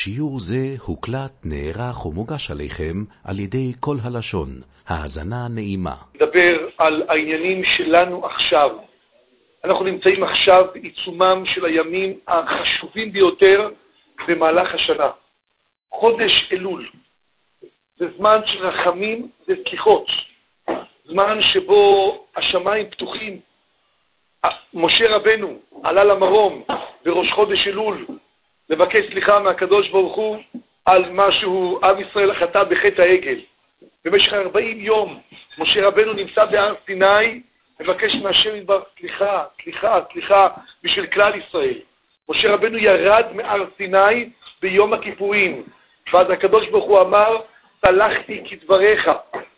שיעור זה הוקלט, נערך ומוגש עליכם על ידי כל הלשון. האזנה נעימה. נדבר על העניינים שלנו עכשיו. אנחנו נמצאים עכשיו בעיצומם של הימים החשובים ביותר במהלך השנה. חודש אלול. זה זמן של רחמים וסליחות. זמן שבו השמיים פתוחים. משה רבנו עלה למרום בראש חודש אלול לבקש סליחה מהקדוש ברוך הוא על מה שהוא עם ישראל חטא בחטא העגל. במשך 40 יום משה רבנו נמצא בהר סיני, מבקש מהשם יתברך סליחה בשביל כלל ישראל. משה רבנו ירד מהר סיני ביום הכיפורים, ואז הקדוש ברוך הוא אמר, סלחתי כדבריך.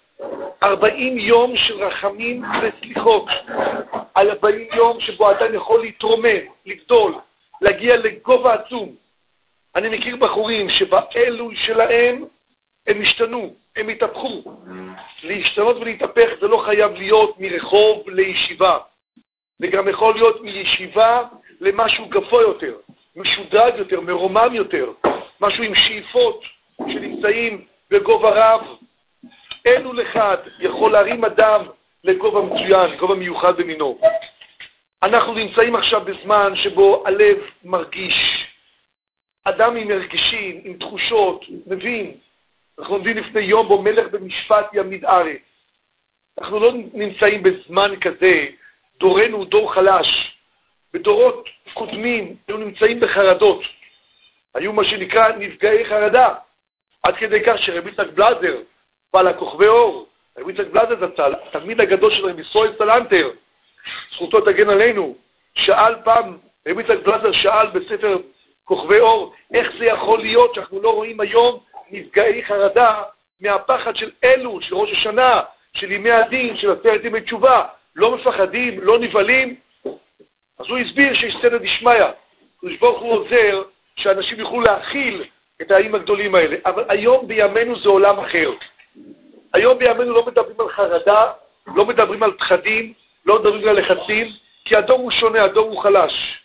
40 יום של רחמים וסליחות, 40 יום שבו אדם יכול להתרומם, לגדול, להגיע לגובה עצום. אני מכיר בחורים שבאלול שלהם הם השתנו, הם התהפכו. להשתנות ולהתהפך זה לא חייב להיות מרחוב לישיבה. זה גם יכול להיות מישיבה למשהו גבוה יותר, משודד יותר, מרומם יותר, משהו עם שאיפות שנמצאים בגובה רב. אלול אחד יכול להרים אדם לגובה מצוין, גובה מיוחד במינו. אנחנו נמצאים עכשיו בזמן שבו הלב מרגיש. אדם עם מרגישים, עם תחושות, מבין. אנחנו עומדים לפני יום בו מלך במשפט ימיד ארץ. אנחנו לא נמצאים בזמן כזה, דורנו הוא דור חלש. בדורות קודמים היו נמצאים בחרדות. היו מה שנקרא נפגעי חרדה. עד כדי כך שרבי יצחק בלאזר, בעל הכוכבי אור, רבי יצחק בלאזר זצ"ל, התלמיד הגדול של רבי ישראל סלנטר, זכותו תגן עלינו, שאל פעם, רבי יצחק בלאזר שאל בספר כוכבי אור, איך זה יכול להיות שאנחנו לא רואים היום נפגעי חרדה מהפחד של אלול, של ראש השנה, של ימי הדין, של 10 ימי תשובה, לא מפחדים, לא נבהלים. אז הוא הסביר שיש סדר דשמיא, ברוך הוא עוזר שאנשים יוכלו להכיל את העמים הגדולים האלה. אבל היום בימינו זה עולם אחר. היום בימינו לא מדברים על חרדה, לא מדברים על פחדים, לא מדברים על לחצים, כי הדור הוא שונה, הדור הוא חלש.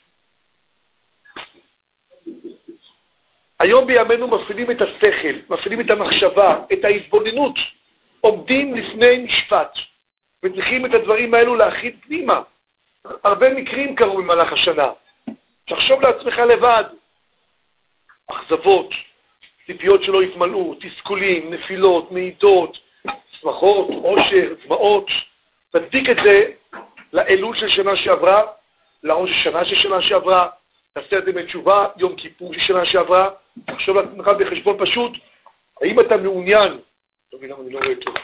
היום בימינו מפעילים את השכל, מפעילים את המחשבה, את ההתבוננות, עומדים לפני משפט, וצריכים את הדברים האלו להכיל פנימה. הרבה מקרים קרו במהלך השנה. תחשוב לעצמך לבד. אכזבות, ציפיות שלא יתמלאו, תסכולים, נפילות, מעידות, שמחות, עושר, דמעות. תדביק את זה לאלול של שנה שעברה, לראש השנה של שנה שעברה, תעשה את זה בתשובה, יום כיפור של שנה שעברה. תחשוב לעצמך בחשבון פשוט, האם אתה מעוניין? לא מבינה, אני לא רואה טוב.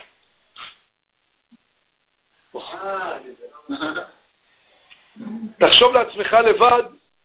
תחשוב לעצמך לבד,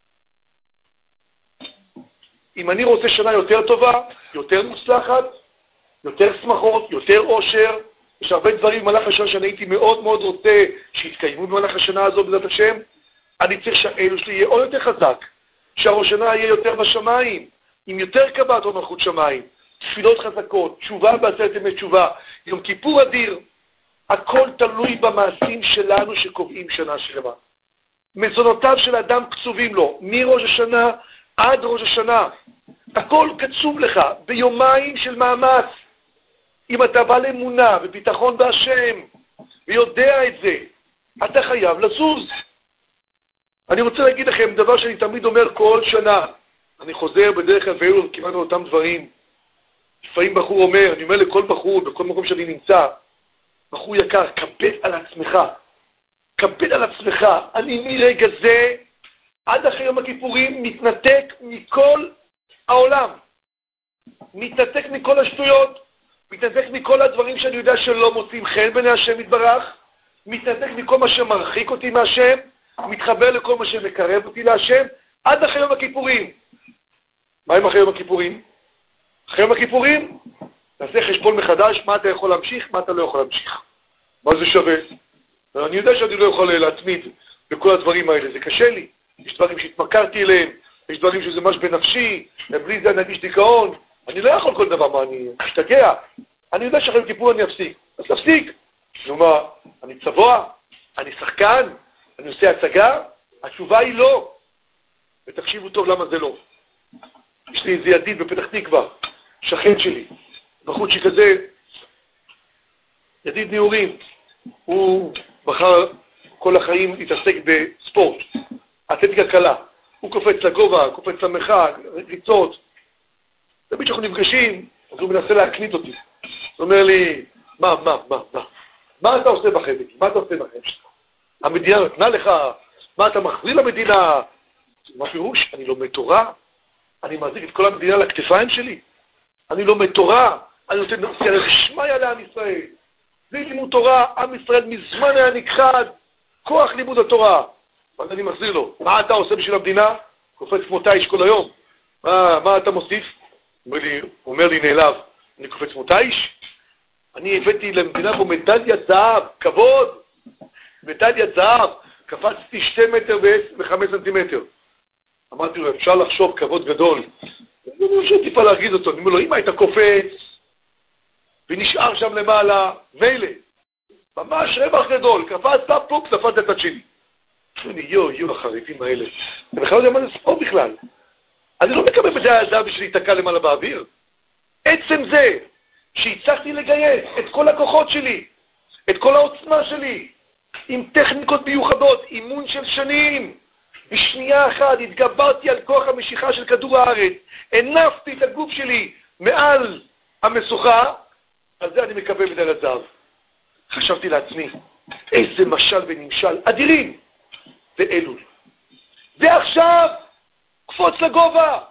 אם אני רוצה שנה יותר טובה, יותר מוצלחת, יותר שמחות, יותר עושר, יש הרבה דברים במהלך השנה שאני הייתי מאוד מאוד רוצה שיתקיימו במהלך השנה הזו בעזרת השם. אני צריך שהאלול שלי יהיה עוד יותר חזק, שהראש השנה יהיה יותר בשמיים, עם יותר קבעת או מלכות שמיים, תפילות חזקות, תשובה בעשרת ימי תשובה, יום כיפור אדיר. הכל תלוי במעשים שלנו שקובעים שנה שלמה. מזונותיו של אדם קצובים לו, מראש השנה עד ראש השנה. הכל קצוב לך ביומיים של מאמץ. אם אתה בא לאמונה וביטחון בהשם ויודע את זה, אתה חייב לזוז. אני רוצה להגיד לכם דבר שאני תמיד אומר כל שנה. אני חוזר בדרך כלל ואילו כמעט אותם דברים. לפעמים בחור אומר, אני אומר לכל בחור, בכל מקום שאני נמצא, בחור יקר, כבד על עצמך. כבד על עצמך. אני מרגע זה עד אחרי יום הכיפורים מתנתק מכל העולם. מתנתק מכל השטויות. מתנתק מכל הדברים שאני יודע שלא מוצאים חן בעיני השם יתברך. מתנתק מכל מה שמרחיק אותי מהשם. מתחבר לכל מה שמקרב אותי להשם. עד אחרי יום הכיפורים. מה עם אחרי יום הכיפורים? אחרי יום הכיפורים, תעשה חשבון מחדש מה אתה יכול להמשיך, מה אתה לא יכול להמשיך. מה זה שווה? אני יודע שאני לא יכול להתמיד בכל הדברים האלה, זה קשה לי. יש דברים שהתמכרתי אליהם, יש דברים שזה ממש בנפשי, ובלי זה אני ארגיש דיכאון. אני לא יכול כל דבר, מה אני אשתגע. אני יודע שאחרי כיפור אני אפסיק. אז תפסיק. נו מה, אני צבוע? אני שחקן? אני עושה הצגה? התשובה היא לא. ותקשיבו טוב למה זה לא. יש לי איזה ידיד בפתח תקווה, שכן שלי, בחוצ'י כזה, ידיד נעורים, הוא בחר כל החיים להתעסק בספורט, אתלטיקה קלה, הוא קופץ לגובה, קופץ למרחק, ריצות, תמיד שאנחנו נפגשים, אז הוא מנסה להקנית אותי, הוא אומר לי, מה אתה עושה בחיים? מה אתה עושה בחיים שלך? המדינה נתנה לך, מה אתה מחזיר למדינה? מה פירוש? אני לומד תורה, אני מחזיק את כל המדינה לכתפיים שלי, אני לומד תורה, אני נותן סייעתא דשמיא לעם ישראל, בלי לימוד תורה, עם ישראל מזמן היה נכחד, כוח לימוד התורה. אז אני מחזיר לו, מה אתה עושה בשביל המדינה? קופץ כמו תיש כל היום. מה אתה מוסיף? הוא אומר לי נעלב, אני קופץ כמו תיש? אני הבאתי למדינה פה מדליית זהב, כבוד, מדליית זהב, קפצתי 2 מטר ו5 סנטימטר. אמרתי לו, אפשר לחשוב כבוד גדול. אני חושב טיפה להרגיז אותו, אני אומר לו, אם היית קופץ ונשאר שם למעלה, מילא, ממש רווח גדול, קפצת פוק, קפצת את השני. אני יו, החריפים האלה. אני בכלל לא יודע מה זה ספורט בכלל. אני לא מקבל מדליית הזהב בשביל להתקע למעלה באוויר. עצם זה שהצלחתי לגייס את כל הכוחות שלי, את כל העוצמה שלי, עם טכניקות מיוחדות, אימון של שנים, בשנייה אחת התגברתי על כוח המשיכה של כדור הארץ, הנפתי את הגוף שלי מעל המשוכה, על זה אני מקבל מדליית זהב. חשבתי לעצמי, איזה משל ונמשל אדירים, ואלול. ועכשיו, קפוץ לגובה,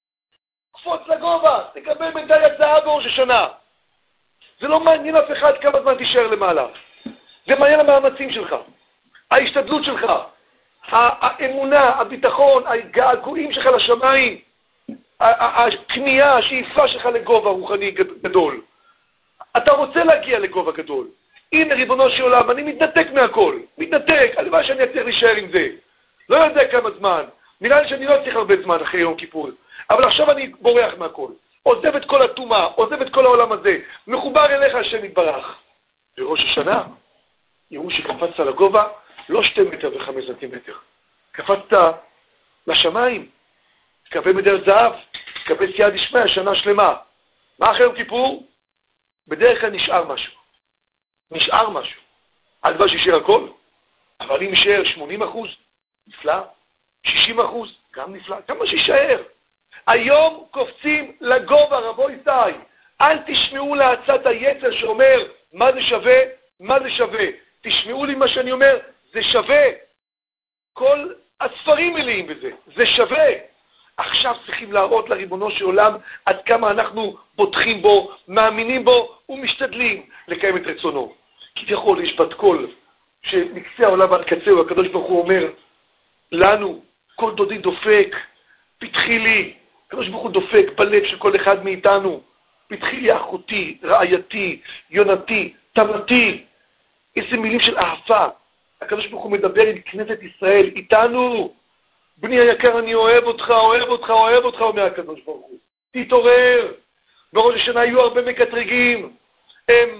תקבל מדליית זהב בראש השנה. זה לא מעניין אף אחד כמה זמן תישאר למעלה. זה מעניין המאמצים שלך, ההשתדלות שלך, האמונה, הביטחון, הגעגועים שלך לשמיים, הכניעה, השאיפה שלך לגובה רוחני גדול. אתה רוצה להגיע לגובה גדול. הנה ריבונו של עולם, אני מתנתק מהכל, הלוואי שאני אצליח להישאר עם זה. לא יודע כמה זמן, נראה לי שאני לא אצליח הרבה זמן אחרי יום כיפור, אבל עכשיו אני בורח מהכל, עוזב את כל הטומאה, עוזב את כל העולם הזה, מחובר אליך השם יתברך. בראש השנה, יראו שקפצת לגובה, לא 2 מטר ו5 סנטימטר. קפצת לשמיים, תקבל מדליית זהב, תקבל סייעתא דשמיא שנה שלמה. מה אחרי יום כיפור? בדרך כלל נשאר משהו. הלוואי שישאר הכל, אבל אם יישאר 80%, נפלא, 60%, גם נפלא, כמה שישאר. היום קופצים לגובה, רבו איתי, אל תשמעו להצעת היצר שאומר מה זה שווה. תשמעו לי מה שאני אומר, זה שווה. כל הספרים מלאים בזה, זה שווה. עכשיו צריכים להראות לריבונו של עולם עד כמה אנחנו בוטחים בו, מאמינים בו ומשתדלים לקיים את רצונו. כביכול יש בת קול שנקצה העולם עד קצהו, הקדוש ברוך הוא אומר לנו, כל דודי דופק, פתחי לי, הקדוש ברוך הוא דופק בלב של כל אחד מאיתנו, פתחי לי אחותי, רעייתי, יונתי, תמתי, איזה מילים של אהבה. הקדוש ברוך הוא מדבר עם כנסת ישראל, איתנו, בני היקר, אני אוהב אותך, אומר הקדוש ברוך הוא. תתעורר. בראש השנה היו הרבה מקטרגים. הם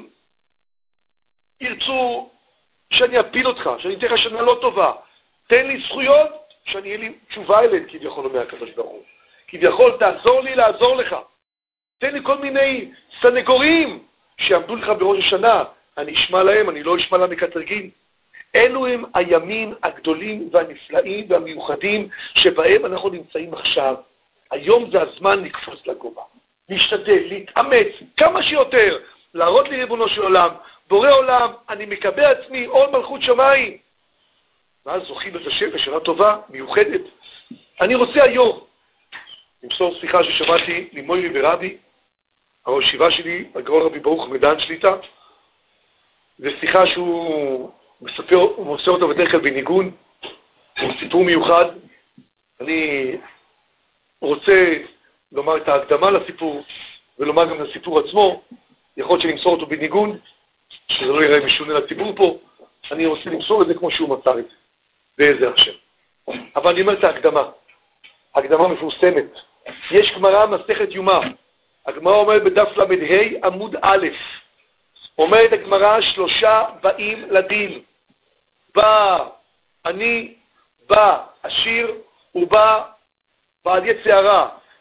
ירצו שאני אפיל אותך, שאני אתן לך שנה לא טובה. תן לי זכויות, שאני אהיה לי תשובה אליהם, כביכול אומר הקדוש ברוך הוא. כביכול תעזור לי לעזור לך. תן לי כל מיני סנגורים שיעמדו לך בראש השנה. אני אשמע להם, אני לא אשמע למקטרגים. אלו הם הימים הגדולים והנפלאים והמיוחדים שבהם אנחנו נמצאים עכשיו. היום זה הזמן לקפוץ לגובה, להשתדל, להתאמץ כמה שיותר, להראות לי ריבונו של עולם, בורא עולם, אני מקבל עצמי עול מלכות שמיים. ואז זוכים את השם בשנה טובה, מיוחדת. אני רוצה היום למסור שיחה ששמעתי ממוירי ורבי, הראש ישיבה שלי, הגאון רבי ברוך מדן שליטה, זו שיחה שהוא מוסר אותה בדרך כלל בניגון, עם סיפור מיוחד. אני רוצה לומר את ההקדמה לסיפור, ולומר גם לסיפור עצמו. יכול להיות שנמסור אותו בניגון, שזה לא יראה משונה לציבור פה. אני רוצה למסור את זה כמו שהוא מסר את זה, בעזר השם. אבל אני אומר את ההקדמה. הקדמה מפורסמת. יש גמרא מסכת יומא. הגמרא אומרת בדף ל"ה עמוד א', אומרת הגמרא 3 באים לדין. בא עני, בא עשיר, ובא בעל יצר הרע.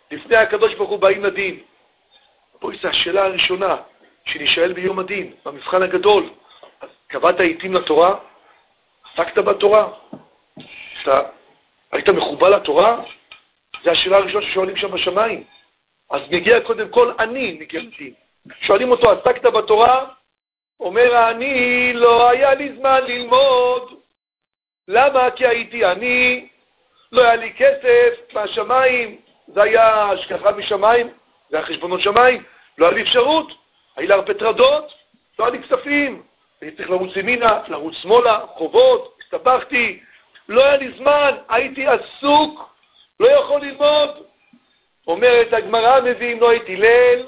לפני הקדוש ברוך הוא באים לדין. בואי, זו השאלה הראשונה שנשאל ביום הדין, במבחן הגדול. אז קבעת עיתים לתורה? עסקת בתורה? אתה היית מחובל לתורה? זו השאלה הראשונה ששואלים שם בשמיים. אז מגיע קודם כל אני, מגיע לדין. שואלים אותו, עסקת בתורה? אומר, אני לא היה לי זמן ללמוד. למה? כי הייתי אני, לא היה לי כסף מהשמיים, זה היה השגחה משמיים, זה היה חשבונות שמיים, לא היה לי אפשרות, היה לי הרבה טרדות, לא היה לי כספים, הייתי צריך לרוץ ימינה, לרוץ שמאלה, חובות, הסתבכתי, לא היה לי זמן, הייתי עסוק, לא יכול ללמוד. אומרת הגמרא, מביאים לו את הלל,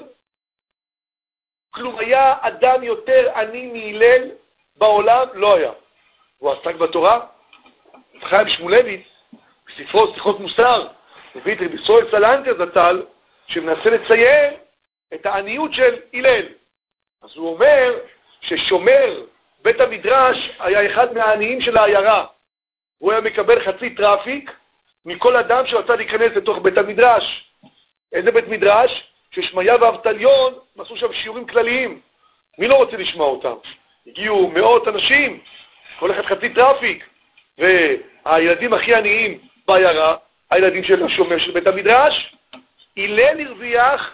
כלום היה אדם יותר עני מהלל בעולם? לא היה. הוא עסק בתורה? חיים שמואלביץ, בספרו שיחות מוסר, מביא את רבי ישראל סלנטר זצ"ל, שמנסה לצייר את העניות של הלל. אז הוא אומר ששומר בית המדרש היה אחד מהעניים של העיירה. הוא היה מקבל חצי טראפיק מכל אדם שרצה להיכנס לתוך בית המדרש. איזה בית מדרש? ששמעיה ואבטליון עשו שם שיעורים כלליים. מי לא רוצה לשמוע אותם? הגיעו מאות אנשים, כל אחד חצי טראפיק. והילדים הכי עניים בעיירה, הילדים של השומר של בית המדרש, הלל הרוויח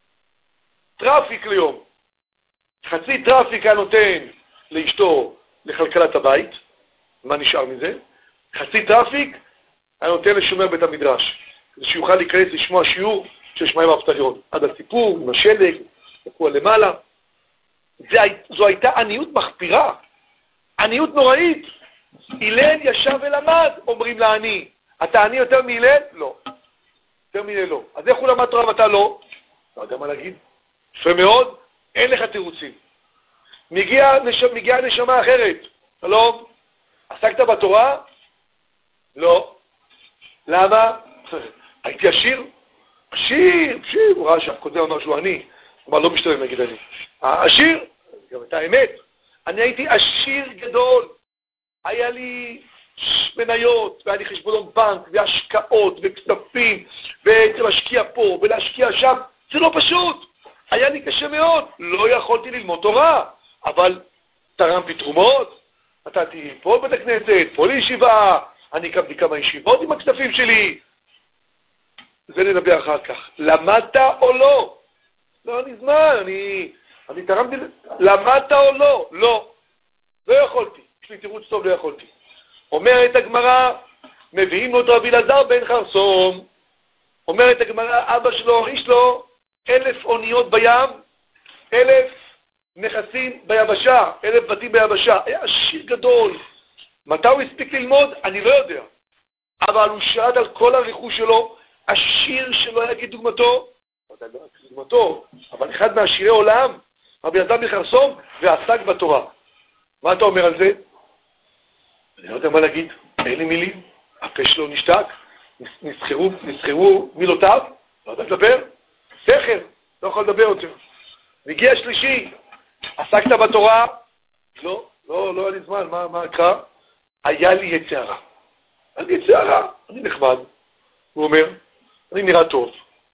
טראפיק ליום. חצי טראפיק היה נותן לאשתו לכלכלת הבית, מה נשאר מזה? חצי טראפיק היה נותן לשומר בית המדרש, כדי שיוכל להיכנס לשמוע שיעור של שמעיה ואבטליון. עד הסיפור, עם השלג, תקוע למעלה. זו הייתה עניות מחפירה, עניות נוראית. הלל ישב ולמד, אומרים לעני. אתה עני יותר מהלל? לא. יותר מהלל לא. אז איך הוא למד תורה ואתה לא? לא יודע מה להגיד. יפה מאוד, אין לך תירוצים. מגיעה נשמה אחרת. שלום, עסקת בתורה? לא. למה? הייתי עשיר? עשיר, הוא ראה שהקודם אמר שהוא עני. הוא אמר, לא משתלם נגיד אני. עשיר? גם את האמת. אני הייתי עשיר גדול. היה לי מניות, והיה לי חשבונות בנק, והשקעות, וכספים, ולהשקיע פה, ולהשקיע שם. זה לא פשוט. היה לי קשה מאוד. לא יכולתי ללמוד תורה, אבל תרמתי תרומות, נתתי פה בית הכנסת, פה לישיבה, אני הקמתי כמה ישיבות עם הכספים שלי. זה נדבר אחר כך. למדת או לא? לא, אני זמן, אני תרמתי, למדת או לא? לא. לא יכולתי. יש לי תירוץ טוב, לא יכולתי. אומרת הגמרא, מביאים לו את רבי אלעזר בן חרסום. אומרת הגמרא, אבא שלו, איש לו 1,000 אוניות בים, 1,000 נכסים ביבשה, 1,000 בתים ביבשה. היה עשיר גדול. מתי הוא הספיק ללמוד? אני לא יודע. אבל הוא שרד על כל הרכוש שלו, עשיר שלא היה כדוגמתו, אבל אחד מעשירי עולם, רבי אלעזר בן חרסום, ועסק בתורה. מה אתה אומר על זה? אני לא יודע מה להגיד, אין לי מילים, הפה שלו נשתק, נסחרו מילותיו, לא יודע לדבר, סכר, לא יכול לדבר יותר. מגיע שלישי, עסקת בתורה? לא היה לי זמן, מה קרה? היה לי יצרה. אני יצרה, אני נחמד. הוא אומר, אני נראה טוב,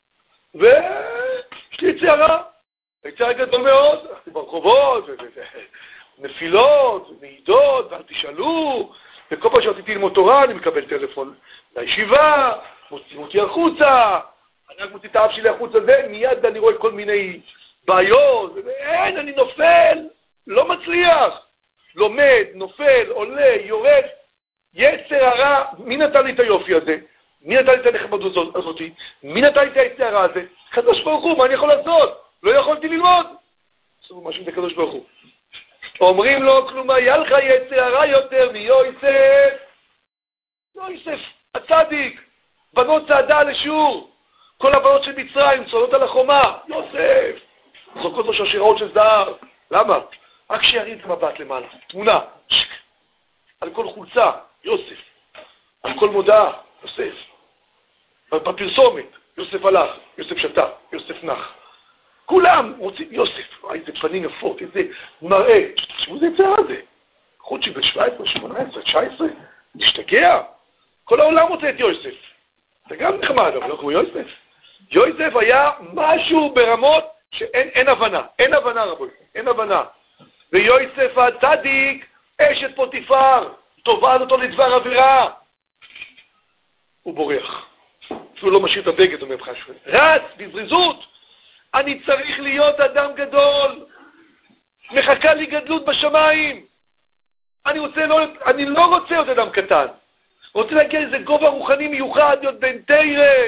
ויש לי יצרה. יצרה גדול מאוד, הלכתי ברחובות, נפילות, מעידות, ואל תשאלו, וכל פעם שרציתי ללמוד תורה, אני מקבל טלפון לישיבה, מוצאים אותי החוצה, אני רק מוציא את האף שלי החוצה, מיד אני רואה כל מיני בעיות, ואין, אני נופל, לא מצליח, לומד, נופל, עולה, יורד, יצר הרע, מי נתן לי את היופי הזה? מי נתן לי את הנחמדות הזאת? מי נתן לי את היצר הרע הזה? קדוש ברוך הוא, מה אני יכול לעשות? לא יכולתי ללמוד. עשו משהו בקדוש ברוך הוא. אומרים לו, כלומר, היה לך יצר הרע יותר מיוסף. יוסף, הצדיק, בנות צעדה לשיעור. כל הבנות של מצרים צועדות על החומה. יוסף, זרוקות לו שרשראות של זהב. למה? רק שירים את המבט למעלה. תמונה. על כל חולצה, יוסף. על כל מודעה, יוסף. בפרסומת, יוסף הלך, יוסף שתה, יוסף נח. כולם רוצים יוסף. איזה פנים יפות, איזה מראה. תשמעו, זה יצר הזה. חוץ שבן 17, 18, 19, נשתגע. כל העולם רוצה את יוסף. זה גם נחמד, אבל לא כמו יוסף. יוסף היה משהו ברמות שאין הבנה. אין הבנה, רבוי. אין הבנה. ויוסף הצדיק, אשת פוטיפר, תובעת אותו לדבר עבירה. הוא בורח. אפילו לא משאיר את הבגד, אומר בחשבון. רץ, בזריזות. אני צריך להיות אדם גדול. מחכה לי גדלות בשמיים. אני לא רוצה להיות אדם קטן. רוצה להגיע לאיזה גובה רוחני מיוחד, להיות בן תירא,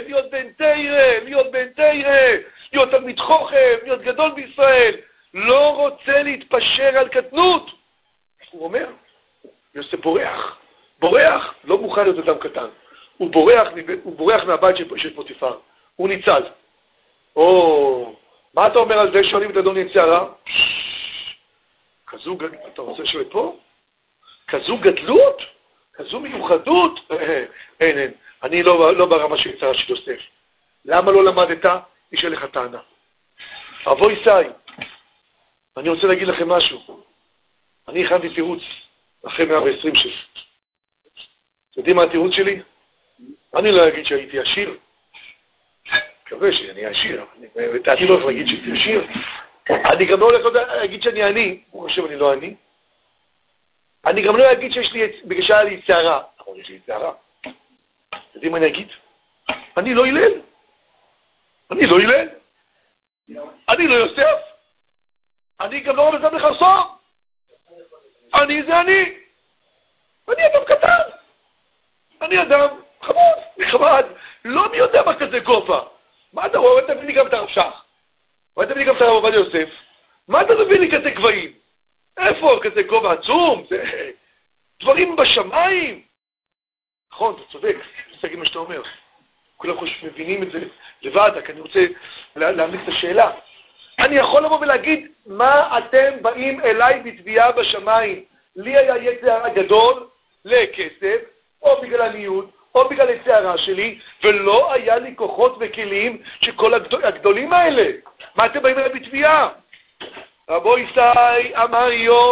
להיות תלמיד חוכם, להיות גדול בישראל. לא רוצה להתפשר על קטנות. הוא אומר, יוסף בורח, לא מוכן להיות אדם קטן. הוא בורח מהבית של פוטיפר. הוא ניצל. מה אתה אומר על זה? שואלים את אדון יצירה? אתה רוצה לשאול פה? כזו גדלות? כזו מיוחדות? אין. אני לא ברמה של יצירה של יוסף. למה לא למדת? יש לך טענה. אבוי סי, אני רוצה להגיד לכם משהו. אני הכנתי תירוץ אחרי 120 שלי. יודעים מה התירוץ שלי? אני לא אגיד שהייתי עשיר. מקווה שאני עשיר. אני לא הולך להגיד שהייתי עשיר. אני גם לא הולך להגיד שאני עני. הוא חושב אני לא עני. אני גם לא אגיד שיש לי, בגלל שהיה לי צערה. אבל יש לי צערה. יודעים מה אני אגיד? אני לא הלל. אני לא יוסף. אני גם לא רבזם לחרסום. אני זה אני. אני אדם קטן. אני אדם חמוד, לא מי יודע מה כזה גובה. מה אתה רואה? אתה מביא לי גם את הרב שך. ואתה מביא לי גם את הרב עובדיה יוסף. מה אתה מביא לי כזה גבהים? איפה כזה גובה עצום? זה דברים בשמיים. נכון, אתה צודק. אני רוצה להגיד מה שאתה אומר. כולם מבינים את זה לבד, כי אני רוצה להעמיק את השאלה. אני יכול לבוא ולהגיד, מה אתם באים אליי בתביעה בשמיים? לי היה יצר גדול לכסף, או בגלל עניות, או בגלל הצערה שלי, ולא היה לי כוחות וכלים שכל הגדולים האלה. מה אתם באים אליי בתביעה? רבו ישי אמר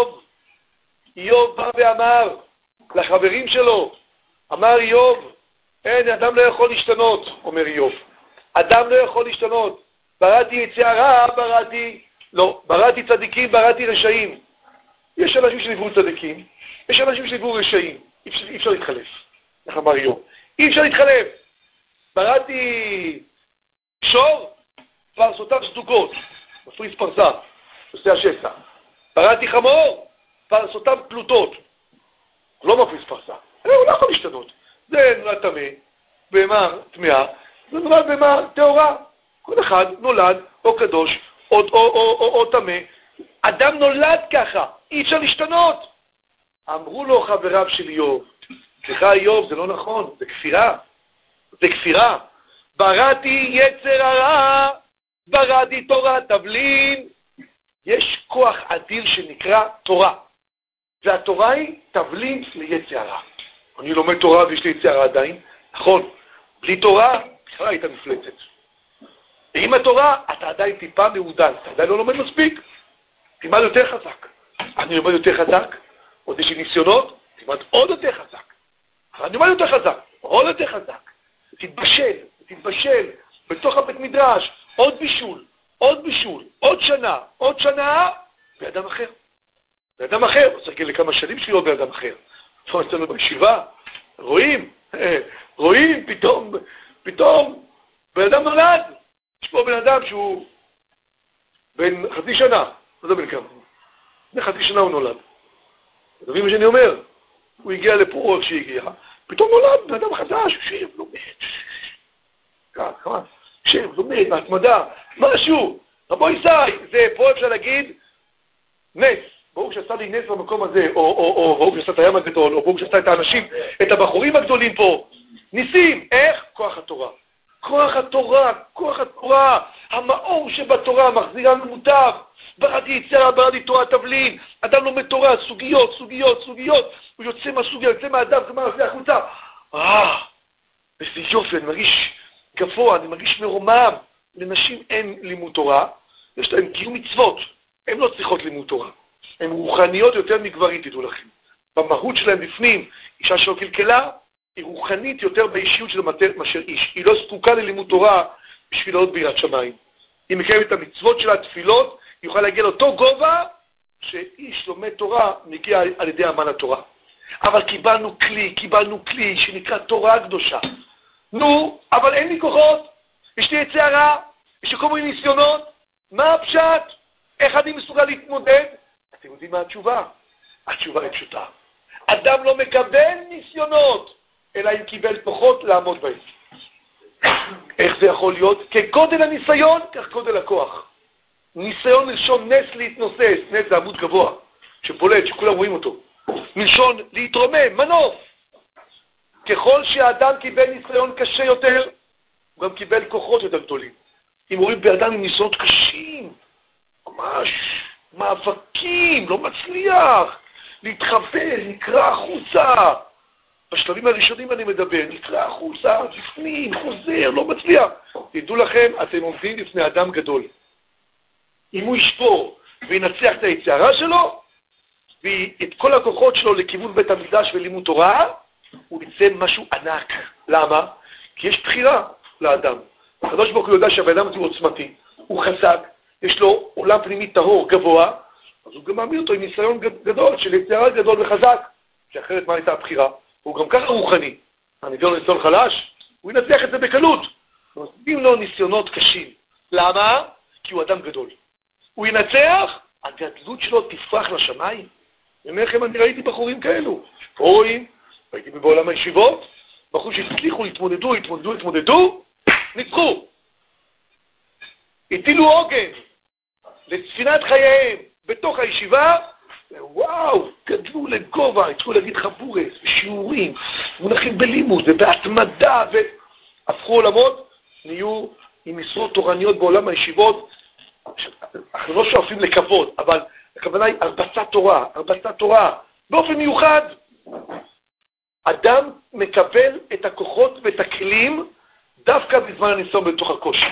איוב בא ואמר לחברים שלו, אמר איוב, אין, אדם לא יכול להשתנות, אומר איוב. אדם לא יכול להשתנות. בראתי יצרה, בראתי צדיקים, בראתי רשעים. יש אנשים שנבראו צדיקים, יש אנשים שנבראו רשעים. אי אפשר להתחלף. איך אמר איוב? אי אפשר להתחלף. בראתי שור, פרסותיו סדוקות, מפריס פרסה, עושה השסע. בראתי חמור, פרסותיו פלוטות. לא מפריס פרסה. הוא לא יכול להשתנות. זה נולד טמא, בהמה טמאה, זה נולד בהמה טהורה. כל אחד נולד או קדוש או טמא. אדם נולד ככה, אי אפשר להשתנות. אמרו לו חבריו של איוב, סליחה איוב, זה לא נכון, זה כפירה. זה כפירה. בראתי יצר הרע, בראתי תורה תבלין. יש כוח אדיר שנקרא תורה. והתורה היא תבלין ליצר הרע. אני לומד תורה ויש לי יצר הרע עדיין. נכון, בלי תורה, בכלל היית מפלצת. ועם התורה, אתה עדיין טיפה מעודן. אתה עדיין לא לומד מספיק. תלמד יותר חזק. אני לומד יותר חזק. עוד יש לי ניסיונות, תלמד עוד יותר חזק. אני לומד יותר חזק, עוד יותר חזק. תתבשל, בתוך הבית מדרש, עוד בישול, עוד שנה, באדם אחר. באדם אחר, צריך להגיד לכמה שנים שלי עוד באדם אחר. פה אצלנו בישיבה, רואים, פתאום, באדם נולד. יש פה בן אדם שהוא בן חצי שנה, לא יודע בן כמה. בן חצי שנה הוא נולד. אתה מבין מה שאני אומר? הוא הגיע לפה איך שהגיע, פתאום נולד בן אדם חדש, שיר, לומד. שיר, לומד, בהתמדה, משהו. רבו ישי, זה פה אפשר להגיד נס. ברור שעשה לי נס במקום הזה, או ברור שעשה את הים הגדול, או ברור שעשה את האנשים, את הבחורים הגדולים פה. ניסים, איך? כוח התורה. כוח התורה, המאור שבתורה מחזירה למוטב. בראתי יצרה, בראתי תורה תבלין. אדם לומד תורה, סוגיות. הוא יוצא מהסוגיה, יוצא מהאדם, כמה עושה החוצה. איזה יופי, אני מרגיש גבוה, אני מרגיש מרומם. לנשים אין לימוד תורה, יש להם קיום מצוות. הן לא צריכות לימוד תורה. הן רוחניות יותר מגברית, תדעו לכם. במהות שלהם בפנים, אישה שלא קלקלה, היא רוחנית יותר באישיות של מאשר איש. היא לא זקוקה ללימוד תורה בשביל לעלות ביראת שמיים. אם מקיים את המצוות של התפילות, יוכל להגיע לאותו גובה שאיש לומד תורה מגיע על ידי עמל התורה. אבל קיבלנו כלי שנקרא תורה הקדושה. נו, אבל אין לי כוחות, יש לי יצר הרע, יש לי כל מיני ניסיונות, מה הפשט? איך אני מסוגל להתמודד? אתם יודעים מה התשובה? התשובה היא פשוטה. אדם לא מקבל ניסיונות, אלא אם קיבל כוחות לעמוד בהם. איך זה יכול להיות? כגודל הניסיון, כך גודל הכוח. ניסיון מלשון נס להתנוסס, נס זה עמוד גבוה, שבולט, שכולם רואים אותו. מלשון להתרומם, מנוף. ככל שהאדם קיבל ניסיון קשה יותר, הוא גם קיבל כוחות יותר גדולים. אם רואים באדם עם ניסיונות קשים, ממש מאבקים, לא מצליח, להתחבר, נקרא החוצה. בשלבים הראשונים אני מדבר, נקרא החוצה, לפנים, חוזר, לא מצליח. תדעו לכם, אתם עומדים לפני אדם גדול. אם הוא ישפור וינצח את היצירה שלו, ואת כל הכוחות שלו לכיוון בית המקדש ולימוד תורה, הוא יצא משהו ענק. למה? כי יש בחירה לאדם. הקדוש ברוך הוא יודע שהאדם הזה הוא עוצמתי, הוא חזק, יש לו עולם פנימי טהור גבוה, אז הוא גם מעמיד אותו עם ניסיון גדול של יצירה גדול וחזק, שאחרת מה הייתה הבחירה? הוא גם ככה רוחני. אני אתן לו ניסיון חלש, הוא ינצח את זה בקלות. נותנים לו ניסיונות קשים. למה? כי הוא אדם גדול. הוא ינצח, הגדלות שלו תפרח לשמיים. ומכם אני ראיתי בחורים כאלו. רואים, ראיתי בעולם הישיבות, בחורים שהצליחו, התמודדו, ניצחו. הטילו עוגן לספינת חייהם בתוך הישיבה, וואו, גדלו לגובה, התחילו להגיד חבורס, בשיעורים, מונחים בלימוד ובהתמדה, והפכו עולמות, נהיו עם משרות תורניות בעולם הישיבות. אנחנו לא שואפים לכבוד, אבל הכוונה היא הרבצת תורה, באופן מיוחד. אדם מקבל את הכוחות ואת הכלים דווקא בזמן הניסיון בתוך הקושי.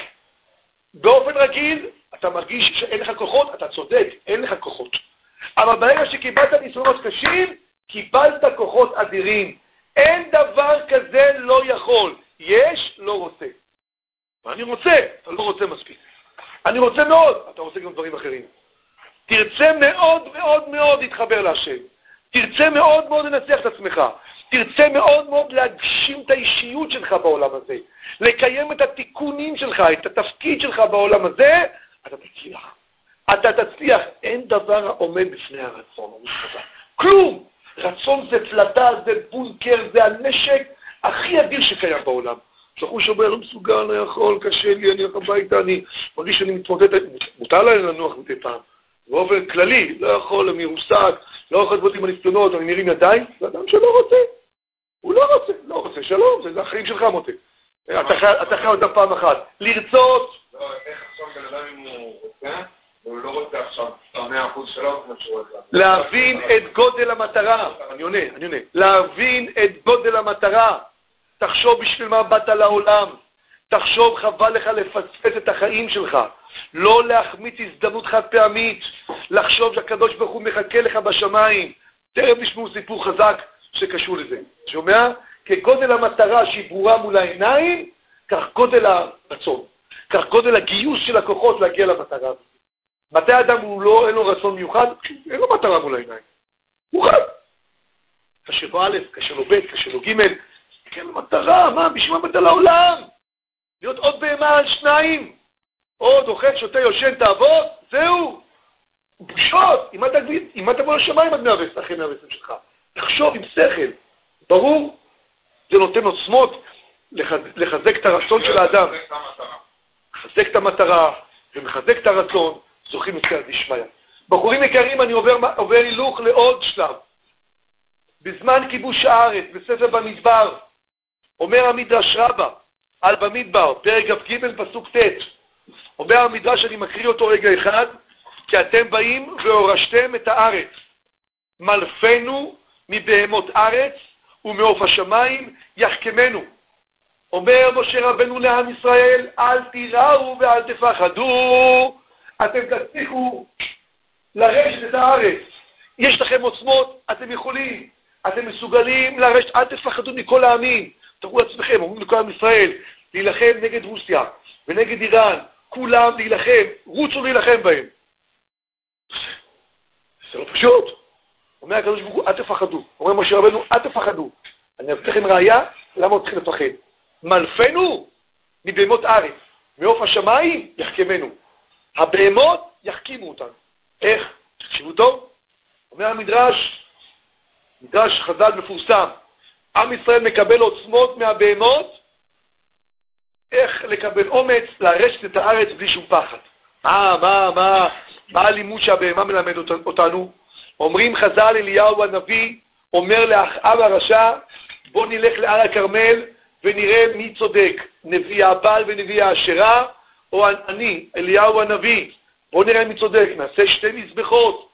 באופן רגיל, אתה מרגיש שאין לך כוחות, אתה צודק, אין לך כוחות. אבל ברגע שקיבלת ניסיונות קשים, קיבלת כוחות אדירים. אין דבר כזה לא יכול. יש, לא רוצה. ואני רוצה, אתה לא רוצה מספיק. אני רוצה מאוד, אתה רוצה גם דברים אחרים. תרצה מאוד מאוד מאוד להתחבר להשם. תרצה מאוד מאוד לנצח את עצמך. תרצה מאוד מאוד להגשים את האישיות שלך בעולם הזה. לקיים את התיקונים שלך, את התפקיד שלך בעולם הזה, אתה תצליח. אתה תצליח. אין דבר העומד בפני הרצון. כלום. רצון זה פלטה, זה בונקר, זה הנשק הכי אדיר שקיים בעולם. שחוש שאומר, לא מסוגל, לא יכול, קשה לי, אני הולך הביתה, אני מרגיש שאני מתמודד, מותר לי לנוח מדי פעם. באופן כללי, לא יכול, אני מרוסק, לא יכול לבוא עם הניסיונות, אני מרים ידיים, זה אדם שלא רוצה. הוא לא רוצה, שלום, זה החיים שלך מוטה. אתה חי אותה פעם אחת. לרצות. לא, איך עכשיו בן אדם אם הוא רוצה, והוא לא רוצה עכשיו 100% שלו, כמו שהוא רוצה. להבין את גודל המטרה. אני עונה. להבין את גודל המטרה. תחשוב בשביל מה באת לעולם. תחשוב חבל לך לפספס את החיים שלך. לא להחמיץ הזדמנות חד פעמית. לחשוב שהקדוש ברוך הוא מחכה לך בשמיים. תראה נשמעו סיפור חזק שקשור לזה. שומע? כגודל המטרה שהיא ברורה מול העיניים, כך גודל הרצון. כך גודל הגיוס של הכוחות להגיע למטרה. מתי האדם אין לו רצון מיוחד? אין לו מטרה מול העיניים. הוא חד. קשה לו א', קשה לו ב', קשה לו ג', כן, מטרה, מה? בשביל מה באת לעולם? להיות עוד בהמה על שניים? עוד אוכל, שותה, יושן, תעבוד? זהו. בושות. אם אתה בוא לשמיים עד 120 אחרי 120 שלך. תחשוב עם שכל. ברור? זה נותן עוצמות לחזק את הרצון של האדם. לחזק את המטרה ומחזק את הרצון, זוכים לסייעתא דשמיא. בחורים יקרים, אני עובר הילוך לעוד שלב. בזמן כיבוש הארץ, בספר במדבר, אומר המדרש רבה, על במדבר, פרק כ"ג פסוק ט', אומר המדרש, אני מקריא אותו רגע אחד, כי אתם באים והורשתם את הארץ, מלפנו מבהמות ארץ ומעוף השמיים יחכמנו. אומר משה רבנו לעם ישראל, אל תיראו ואל תפחדו, אתם תצליחו לרשת את הארץ. יש לכם עוצמות, אתם יכולים, אתם מסוגלים לרשת, אל תפחדו מכל העמים. תראו לעצמכם, אומרים לכל עם ישראל, להילחם נגד רוסיה, ונגד איראן, כולם להילחם, רוצו להילחם בהם. זה לא פשוט. אומר הקדוש ברוך הוא, אל תפחדו. אומר משה רבנו, אל תפחדו. אני אבטיח לכם ראיה, למה עוד צריכים לפחד? מלפנו מבהמות ארץ, מעוף השמיים יחכמנו. הבהמות יחכימו אותנו. איך? תקשיבו טוב. אומר המדרש, מדרש חז"ל מפורסם, עם ישראל מקבל עוצמות מהבהמות, איך לקבל אומץ, להרשת את הארץ בלי שום פחד. מה הלימוד שהבהמה מלמד אותנו? אומרים חז"ל, אליהו הנביא אומר לאחאב הרשע, בוא נלך להר הכרמל ונראה מי צודק, נביא הבעל ונביא האשרה, או אני, אליהו הנביא, בוא נראה מי צודק, נעשה שתי מזבחות,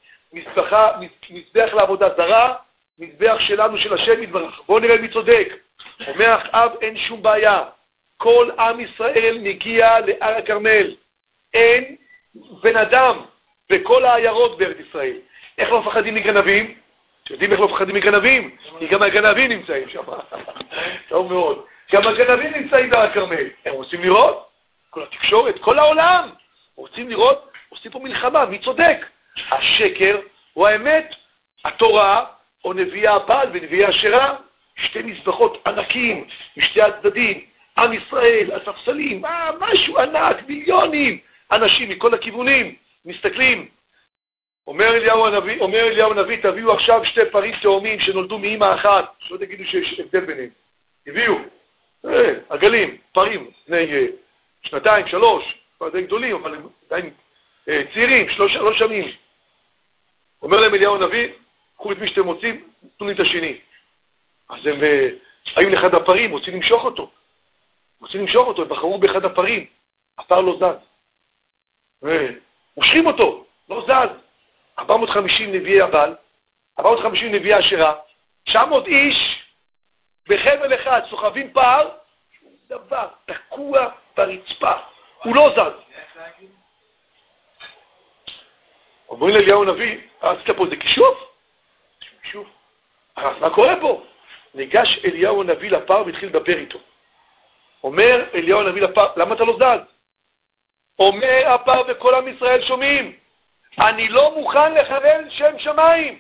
מזבח לעבודה זרה, מזבח שלנו של השם יתברך, בוא נראה מי צודק. אומר אחאב, אין שום בעיה, כל עם ישראל מגיע להר הכרמל, אין בן אדם בכל העיירות בארץ ישראל. איך לא מפחדים מגנבים? יודעים איך לא מפחדים מגנבים? כי גם הגנבים נמצאים שם. טוב מאוד. גם הגנבים נמצאים בהר הכרמל. הם רוצים לראות? כל התקשורת, כל העולם. רוצים לראות? עושים פה מלחמה. מי צודק? השקר או האמת? התורה או נביאי הבעל ונביאי האשרה? שתי מזבחות ענקים משתי הצדדים. עם ישראל, הספסלים, משהו ענק, מיליונים. אנשים מכל הכיוונים מסתכלים. אומר אליהו הנביא, תביאו עכשיו שתי פרים תאומים שנולדו מאמא אחת, שלא תגידו שיש הבדל ביניהם. תביאו, עגלים, פרים, בני 2, 3, כבר די גדולים, אבל הם עדיין צעירים, 3 שנים. אומר להם אליהו הנביא, קחו את מי שאתם רוצים, תנו לי את השני. אז הם היו לאחד הפרים, רוצים למשוך אותו. הם בחרו באחד הפרים, הפר לא זז. מושכים אותו, לא זז. 450 נביאי הבעל, 450 נביאי האשרה, 900 איש בחבל אחד סוחבים פער, שום דבר, תקוע ברצפה, הוא לא זז. אומרים לאליהו הנביא, עשית פה זה כישוף? אז מה קורה פה? ניגש אליהו הנביא לפר והתחיל לדבר איתו. אומר אליהו הנביא לפר, למה אתה לא זז? אומר הפר וכל עם ישראל שומעים, אני לא מוכן לחלל שם שמיים.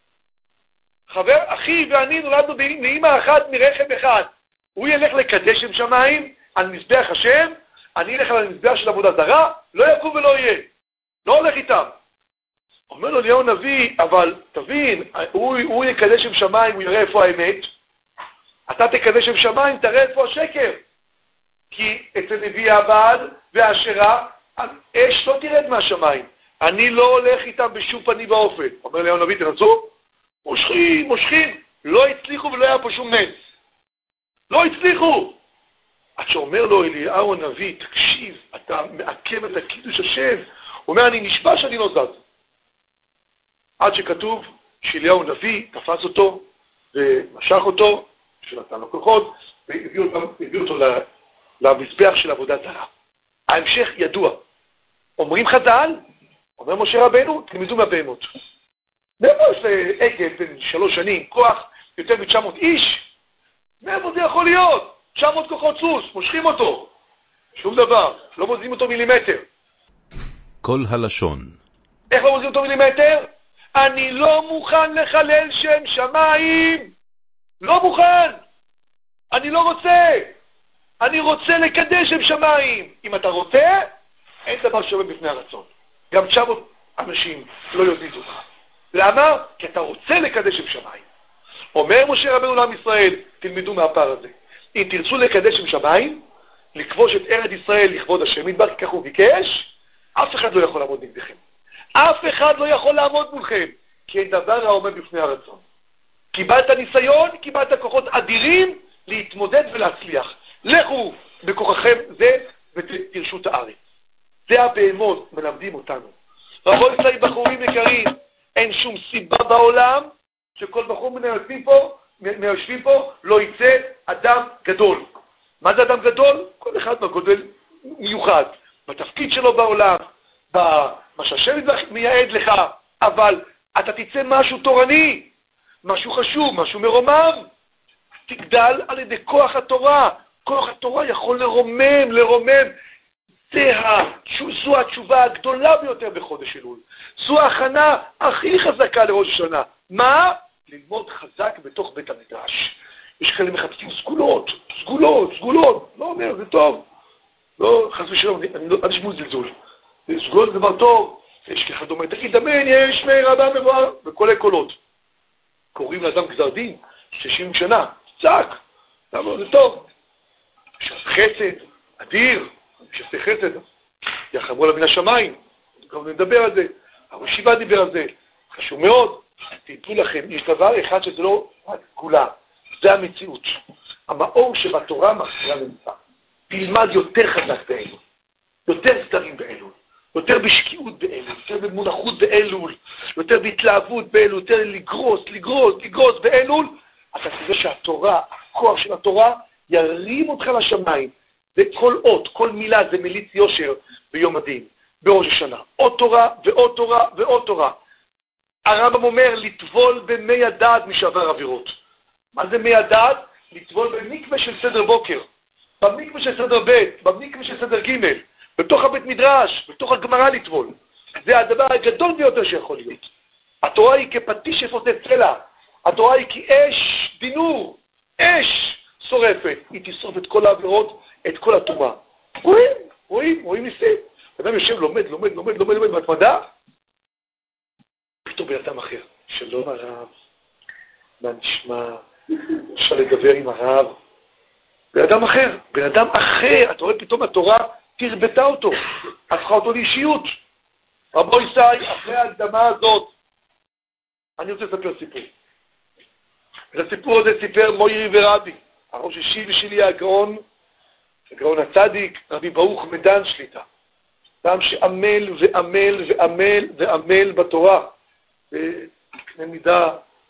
חבר, אחי ואני נולדנו מאמא אחת מרחם אחד. הוא ילך לקדש שם שמיים על מזבח השם, אני אלך על המזבח של עבודה זרה, לא יקום ולא יהיה. לא הולך איתם. אומר לו אליהו הנביא, אבל תבין, הוא יקדש שם שמיים, הוא יראה איפה האמת. אתה תקדש שם שמיים, תראה איפה השקר. כי אצל נביאי הבעל והאשרה, אש לא תרד מהשמיים. אני לא הולך איתם בשום פנים ואופן. אומר אליהו הנביא, תנסו? מושכים. לא הצליחו ולא היה פה שום נס. לא הצליחו. עד שאומר לו אליהו הנביא, תקשיב, אתה מעכב את הקידוש השם. הוא אומר, אני נשבע שאני לא זז. עד שכתוב שאליהו הנביא תפס אותו ומשך אותו, שנתן לו כוחות, והביא אותו למזבח של עבודת זרה. ההמשך ידוע. אומרים חז"ל, אומר משה רבנו, תלמדו מהבהמות. מאיפה יש לעגל בן 3 שנים, כוח יותר מ-900 איש? מאיפה זה יכול להיות? 900 כוחות סוס, מושכים אותו. שום דבר, לא מוזים אותו מילימטר. כל הלשון. איך לא מוזים אותו מילימטר? אני לא מוכן לחלל שם שמיים. לא מוכן. אני לא רוצה. אני רוצה לקדש שם שמיים. אם אתה רוצה, אין דבר שווה בפני הרצון. גם 900 אנשים לא יזיזו אותך. למה? כי אתה רוצה לקדש שם שמיים. אומר משה רבנו לעם ישראל, תלמדו מהפער הזה. אם תרצו לקדש שם שמיים, לכבוש את ארץ ישראל לכבוד השם יתברך, כך הוא ביקש, אף אחד לא יכול לעמוד נגדכם. אף אחד לא יכול לעמוד מולכם, כי אין דבר העומד בפני הרצון. קיבלת ניסיון, קיבלת כוחות אדירים להתמודד ולהצליח. לכו בכוחכם זה ותרשו את הארץ. זה הבהמות מלמדים אותנו. רבו ישראל בחורים יקרים, אין שום סיבה בעולם שכל בחור מיושבים פה לא יצא אדם גדול. מה זה אדם גדול? כל אחד מהגודל מיוחד. בתפקיד שלו בעולם, במה שהשם מייעד לך, אבל אתה תצא משהו תורני, משהו חשוב, משהו מרומם. תגדל על ידי כוח התורה. כוח התורה יכול לרומם. זו התשובה הגדולה ביותר בחודש אלול. זו ההכנה הכי חזקה לראש השנה. מה? ללמוד חזק בתוך בית המדרש. יש כאלה מחפשים סגולות. לא אומר, זה טוב. לא, חס ושלום, אל תשמעו זלזול. סגולות זה דבר טוב. יש ככדומה, תגיד אמן, יש רבה מבואר, בכל קולות. קוראים לאדם גזר דין, 60 שנה, צעק. זה טוב. חסד, אדיר, שעשה חסד, יחמו עליו מן השמיים, גם נדבר על זה, הראש ישיבה דיבר על זה, חשוב מאוד, תדעו לכם, יש דבר אחד שזה לא רק כולה, זה המציאות. המאור שבתורה מחזירה למצא, תלמד יותר חזק באלול, יותר סדרים באלול, יותר בשקיעות באלול, יותר במונחות באלול, יותר בהתלהבות באלול, יותר לגרוס באלול, אתה תראה שהתורה, הכוח של התורה, ירים אותך לשמיים, וכל אות, כל מילה זה מליץ יושר ביום הדין, בראש השנה. עוד תורה ועוד תורה ועוד תורה. הרמב"ם אומר לטבול במי הדעת משעבר עבירות. מה זה מי הדעת? לטבול במקווה של סדר בוקר, במקווה של סדר ב', במקווה של סדר ג', בתוך הבית מדרש, בתוך הגמרא לטבול. זה הדבר הגדול ביותר שיכול להיות. התורה היא כפטיש שפוצץ סלע. התורה היא כאש דינור, אש שורפת. היא תשרוף את כל העבירות, את כל התורה. רואים ניסים. אדם יושב, לומד בהתמדה, פתאום באדם אחר. שלום הרב, מה נשמע? אפשר לדבר עם הרב. באדם אחר, אתה רואה פתאום התורה תרבתה אותו, הפכה אותו לאישיות. רבו ישי, אחרי ההקדמה הזאת, אני רוצה לספר סיפור. את הסיפור הזה סיפר מוירי ורבי, הראש אישי ושלי הגאון הצדיק, רבי ברוך מדן שליטה. אדם שעמל ועמל בתורה. בקנה מידה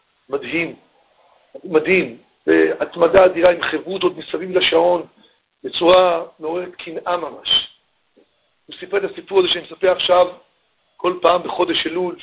מדהים, והתמדה אדירה עם חברות עוד מסביב לשעון, בצורה מעוררת קנאה ממש. הוא סיפר את הסיפור הזה שאני מספר עכשיו, כל פעם בחודש אלול,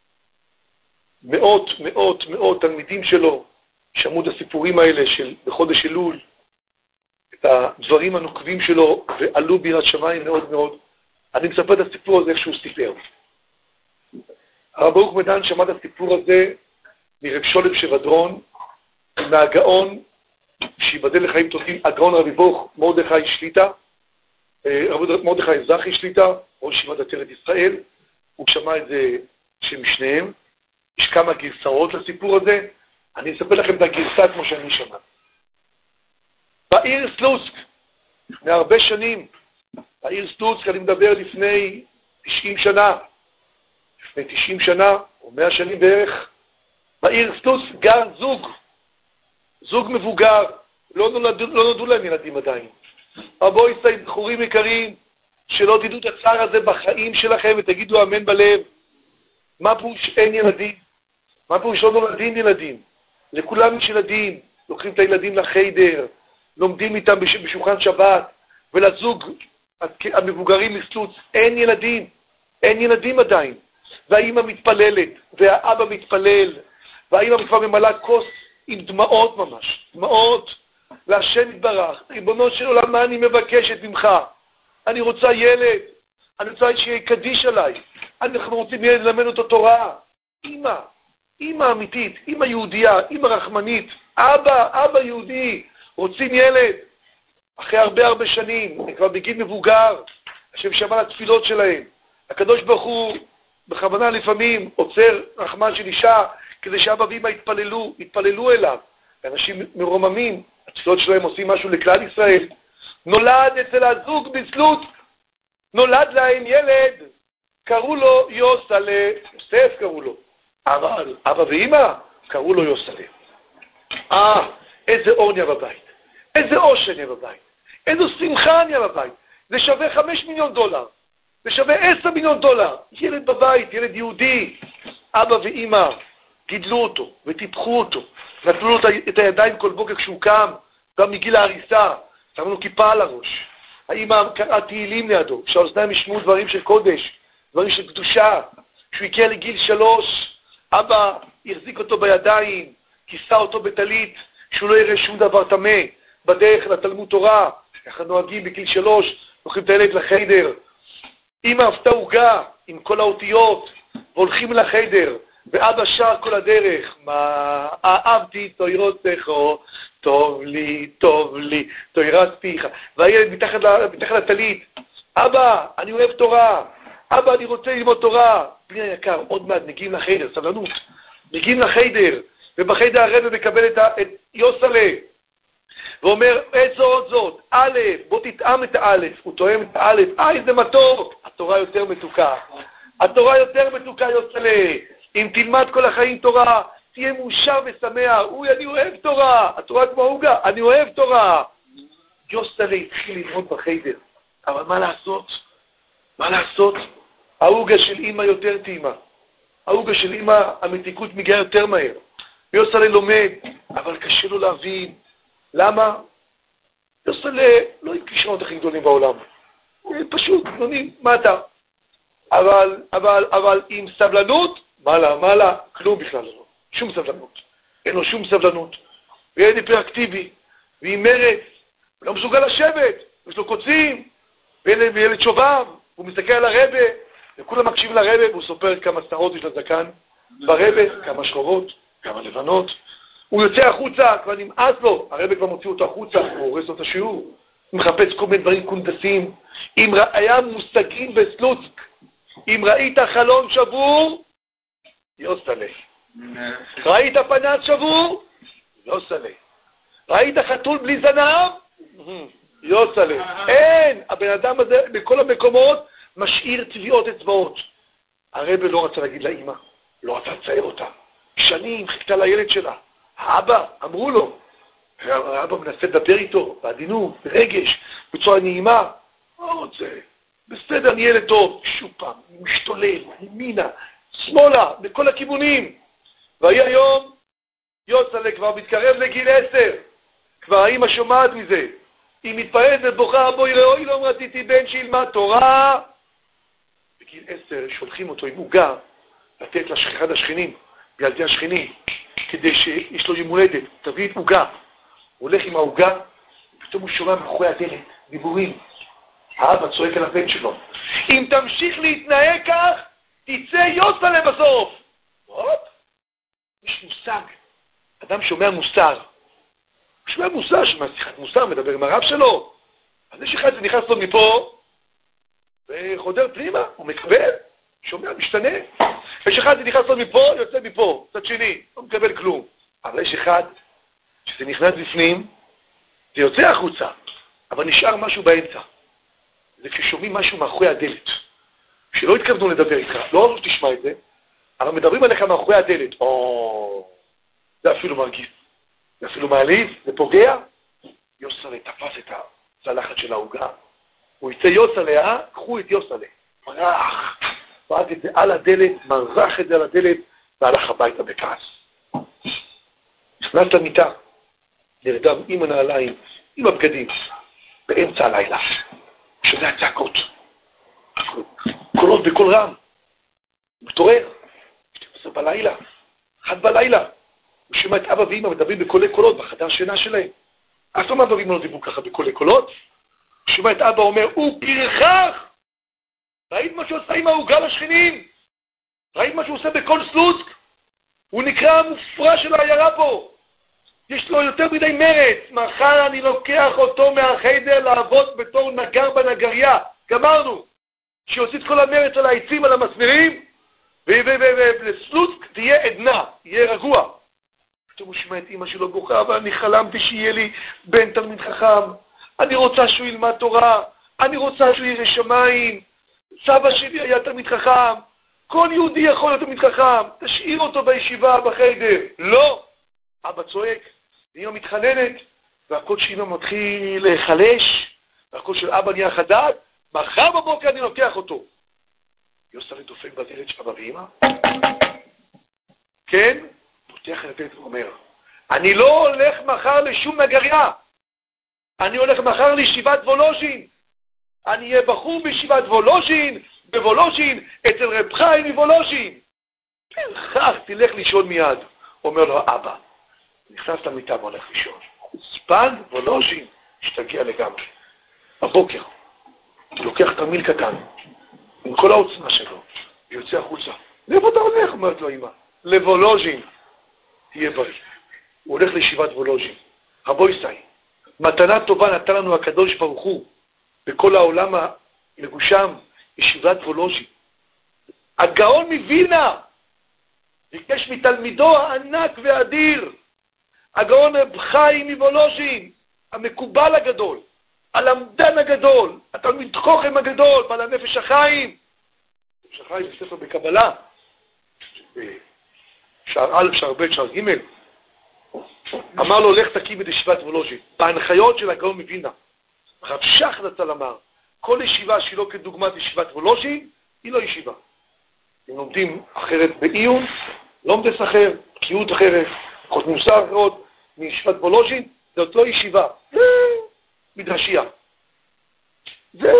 מאות תלמידים שלו, שמעו את הסיפורים האלה של בחודש אלול, את הדברים הנוקבים שלו, ועלו ביראת שמיים מאוד. אני מספר את הסיפור הזה איך שהוא סיפר. הרב ברוך מדן שמע את הסיפור הזה מרב שולם שבדרון, מהגאון שיבדל לחיים טובים, הגאון רבי ברוך מרדכי שליטה, מרדכי זכי שליטה, ראש ישיבת עטרת ישראל. הוא שמע את זה שמשניהם. יש כמה גרסאות לסיפור הזה, אני אספר לכם את הגרסה כמו שאני שמע. בעיר סלוצק, לפני הרבה שנים, בעיר סלוצק, אני מדבר לפני 90 שנה, או 100 שנים בערך, בעיר סלוצק גר זוג מבוגר, לא נולדו להם ילדים עדיין. רבו ישי, בחורים יקרים, שלא תדעו את הצער הזה בחיים שלכם ותגידו אמן בלב. מה פירוש אין ילדים? מה פירוש לא נולדים ילדים? לכולם יש ילדים, לוקחים את הילדים לחיידר, לומדים איתם בשולחן שבת, ולזוג המבוגרים מסלוץ, אין ילדים עדיין. והאמא מתפללת, והאבא מתפלל, והאמא כבר ממלאה כוס עם דמעות ממש, דמעות להשם יתברך. ריבונו של עולם, מה אני מבקשת ממך? אני רוצה ילד, אני רוצה שיהיה קדיש עליי, אנחנו רוצים ילד ללמד אותו תורה. אמא אמיתית, אמא יהודייה, אמא רחמנית, אבא יהודי, רוצים ילד. אחרי הרבה שנים, הם כבר בגיל מבוגר, השם שמע לתפילות שלהם. הקדוש ברוך הוא בכוונה לפעמים עוצר רחמן של אישה, כדי שאבא ואמא יתפללו אליו. אנשים מרוממים, התפילות שלהם עושים משהו לכלל ישראל. נולד אצל הזוג בסלוץ, נולד להם ילד, קראו לו יוסלה, יוסף קראו לו. אבל אבא ואמא קראו לו יוסלה. איזה אור נהיה בבית, איזה אושר נהיה בבית, איזו שמחה נהיה בבית. זה שווה $5 מיליון, זה שווה $10 מיליון. ילד בבית, ילד יהודי. אבא ואמא גידלו אותו וטיפחו אותו, נתנו לו את הידיים כל בוקר כשהוא קם, גם מגיל ההריסה, שמו לו כיפה על הראש. האמא קראה תהילים לידו, שהאוזניים ישמעו דברים של קודש, דברים של קדושה. כשהוא הגיע לגיל 3, אבא החזיק אותו בידיים, כיסה אותו בטלית, שהוא לא יראה שום דבר טמא, בדרך לתלמוד תורה. ככה נוהגים בגיל 3, לוקחים את הילד לחדר, אמא עפתה עוגה עם כל האותיות, והולכים לחדר, ואבא שר כל הדרך, מה אהבתי תוירותך, טוב לי, תוירת פיך, והילד מתחת לטלית, אבא, אני אוהב תורה, אבא, אני רוצה ללמוד תורה. בני היקר, עוד מעט מגיעים לחדר, סבלנות, מגיעים לחדר, ובחדר הרב מקבל את יוסלה, ואומר, זאת, א', בוא תטעם את האלף, הוא תואם את האלף, איזה מתוק, התורה יותר מתוקה, יוסלה, אם תלמד כל החיים תורה, תהיה מאושר ושמח, אני אוהב תורה, התורה כמו הוגה, אני אוהב תורה. יוסלה התחיל ללמוד בחדר, אבל מה לעשות? ההוגה של אמא יותר טעימה, ההוגה של אמא המתיקות מגיעה יותר מהר, יוסלה לומד, אבל קשה לו להבין, למה? יוסלה לא עם כישרונות הכי גדולים בעולם, פשוט, מה אתה? אבל עם סבלנות, מה לה? כלום בכלל לא. שום סבלנות. אין לו שום סבלנות. וילד היפראקטיבי, ועם מרץ, לא מסוגל לשבת, יש לו קוצים, וילד שובב, הוא מסתכל על הרבה, וכולם מקשיבים לרבה, והוא סופר כמה שרות יש לזקן, ברבה, כמה שחורות, כמה לבנות. הוא יוצא החוצה, כבר נמאס לו, הרבה כבר מוציא אותו החוצה, הוא הורס לו את השיעור, הוא מחפש כל מיני דברים קונדסים. אם היה מושגים בסלוצק, אם ראית חלון שבור, יוסלה. ראית פנס שבור, יוסלה. ראית חתול בלי זנב, יוסלה. אין, הבן אדם הזה בכל המקומות משאיר טביעות אצבעות. הרב לא רצה להגיד לאמא, לא רצה לצייר אותה. שנים חיכתה לילד שלה. האבא, אמרו לו, האבא מנסה לדבר איתו, בעדינות, ברגש, בצורה נעימה. לא רוצה, בסדר, אני ילד טוב. שוב פעם, משתולל, ימינה, שמאלה, בכל הכיוונים. והיא היום, יוסלה כבר מתקרב לגיל 10. כבר האמא שומעת מזה. היא מתפעלת ובוכה, בואי ראוי, לא רציתי בן שילמד תורה. בגיל 10 שולחים אותו עם עוגה, לתת לאחד השכנים, ילדי השכנים, כדי שיש לו יום הולדת, תביא את עוגה. הוא הולך עם העוגה, ופתאום הוא שומע מאחורי הדלת, דיבורים. האבא צועק על הבן שלו, אם תמשיך להתנהג כך, תצא יוסלה בסוף. יש מושג. אדם שומע מוסר. הוא שומע מוסר, שיחת מוסר, מדבר עם הרב שלו. אז יש אחד שנכנס לו מפה, וחודר פנימה, הוא מקבל, שומע, משתנה. יש אחד שנכנס לו מפה, יוצא מפה, צד שני, לא מקבל כלום. אבל יש אחד שזה נכנס בפנים, זה יוצא החוצה, אבל נשאר משהו באמצע. זה כששומעים משהו מאחורי הדלת. שלא התכוונו לדבר איתך, לא רק שתשמע את זה, אבל מדברים עליך מאחורי הדלת. זה אפילו מרגיז, זה אפילו מעליב, זה פוגע. יוסלה תפס את הצלחת של העוגה. הוא יצא יוסלה, קחו את יוסלה. מרח, פרק את זה על הדלת, מרח את זה על הדלת, והלך הביתה בכעס. נכנס למיטה, נרדם עם הנעליים, עם הבגדים, באמצע הלילה. שזה הצעקות. קולות בקול רם. הוא מתעורר. 12 בלילה. 1 בלילה. הוא שומע את אבא ואמא מדברים בקולי קולות בחדר שינה שלהם. אז לא אבא ואמא לא דיברו ככה בקולי קולות. הוא שומע את אבא אומר, הוא פרחח! ראית מה שהוא עושה עם העוגה לשכנים? ראית מה שהוא עושה בכל סלוצק? הוא נקרא המופרע של העיירה פה. יש לו יותר מדי מרץ. מחר אני לוקח אותו מהחדר לעבוד בתור נגר בנגריה. גמרנו. שיוציא את כל המרץ על העצים, על המסמרים, ולסלוצק תהיה עדנה, יהיה רגוע. פתאום הוא שמע את אמא שלו בוכה, אבל אני חלמתי שיהיה לי בן תלמיד חכם. אני רוצה שהוא ילמד תורה. אני רוצה שהוא יראה שמיים. סבא שלי היה תלמיד חכם. כל יהודי יכול להיות תלמיד חכם. תשאיר אותו בישיבה, בחדר. לא. אבא צועק, ואמא מתחננת, והקול של אמא מתחיל להיחלש, והקול של אבא נהיה חדד, מחר בבוקר אני לוקח אותו. יוסלה דופק בדלת של אבא ואמא. כן? פותח את הדלת ואומר, אני לא הולך מחר לשום נגריה. אני הולך מחר לישיבת וולוז'ין. אני אהיה בחור בישיבת וולוז'ין, בוולוז'ין, אצל רב חיים מוולוז'ין. פרחח, תלך לישון מיד. אומר לו אבא. נכנס למיטה והולך לישון. חוצפן וולוז'ין, השתגע לגמרי. בבוקר, הוא לוקח תרמיל קטן, עם כל העוצמה שלו, ויוצא החוצה. לאיפה אתה הולך? אומרת לו אמא. לוולוז'ין, תהיה בריא. הוא הולך לישיבת וולוז'ין. רבויסאי, מתנה טובה נתן לנו הקדוש ברוך הוא, בכל העולם המגושם, ישיבת וולוז'ין. הגאון מווילנה, ביקש מתלמידו הענק והאדיר, הגאון רב חיים מוולוז'ין, המקובל הגדול, הלמדן הגדול, התלמיד חוכם הגדול, בעל הנפש החיים. נפש החיים זה ספר בקבלה, שער א', שער ב', שער ג'. אמר לו, לך תקים את ישיבת וולוז'ין. בהנחיות של הגאון מווילנה, רב שך זצ"ל אמר, כל ישיבה שלא כדוגמת ישיבת וולוז'ין, היא לא ישיבה. הם לומדים אחרת בעיון, לומדס אחר, בקיאות אחרת, חוץ מוסר אחרות, מישיבת וולוז'ין, זאת לא ישיבה, זה מדרשייה. זה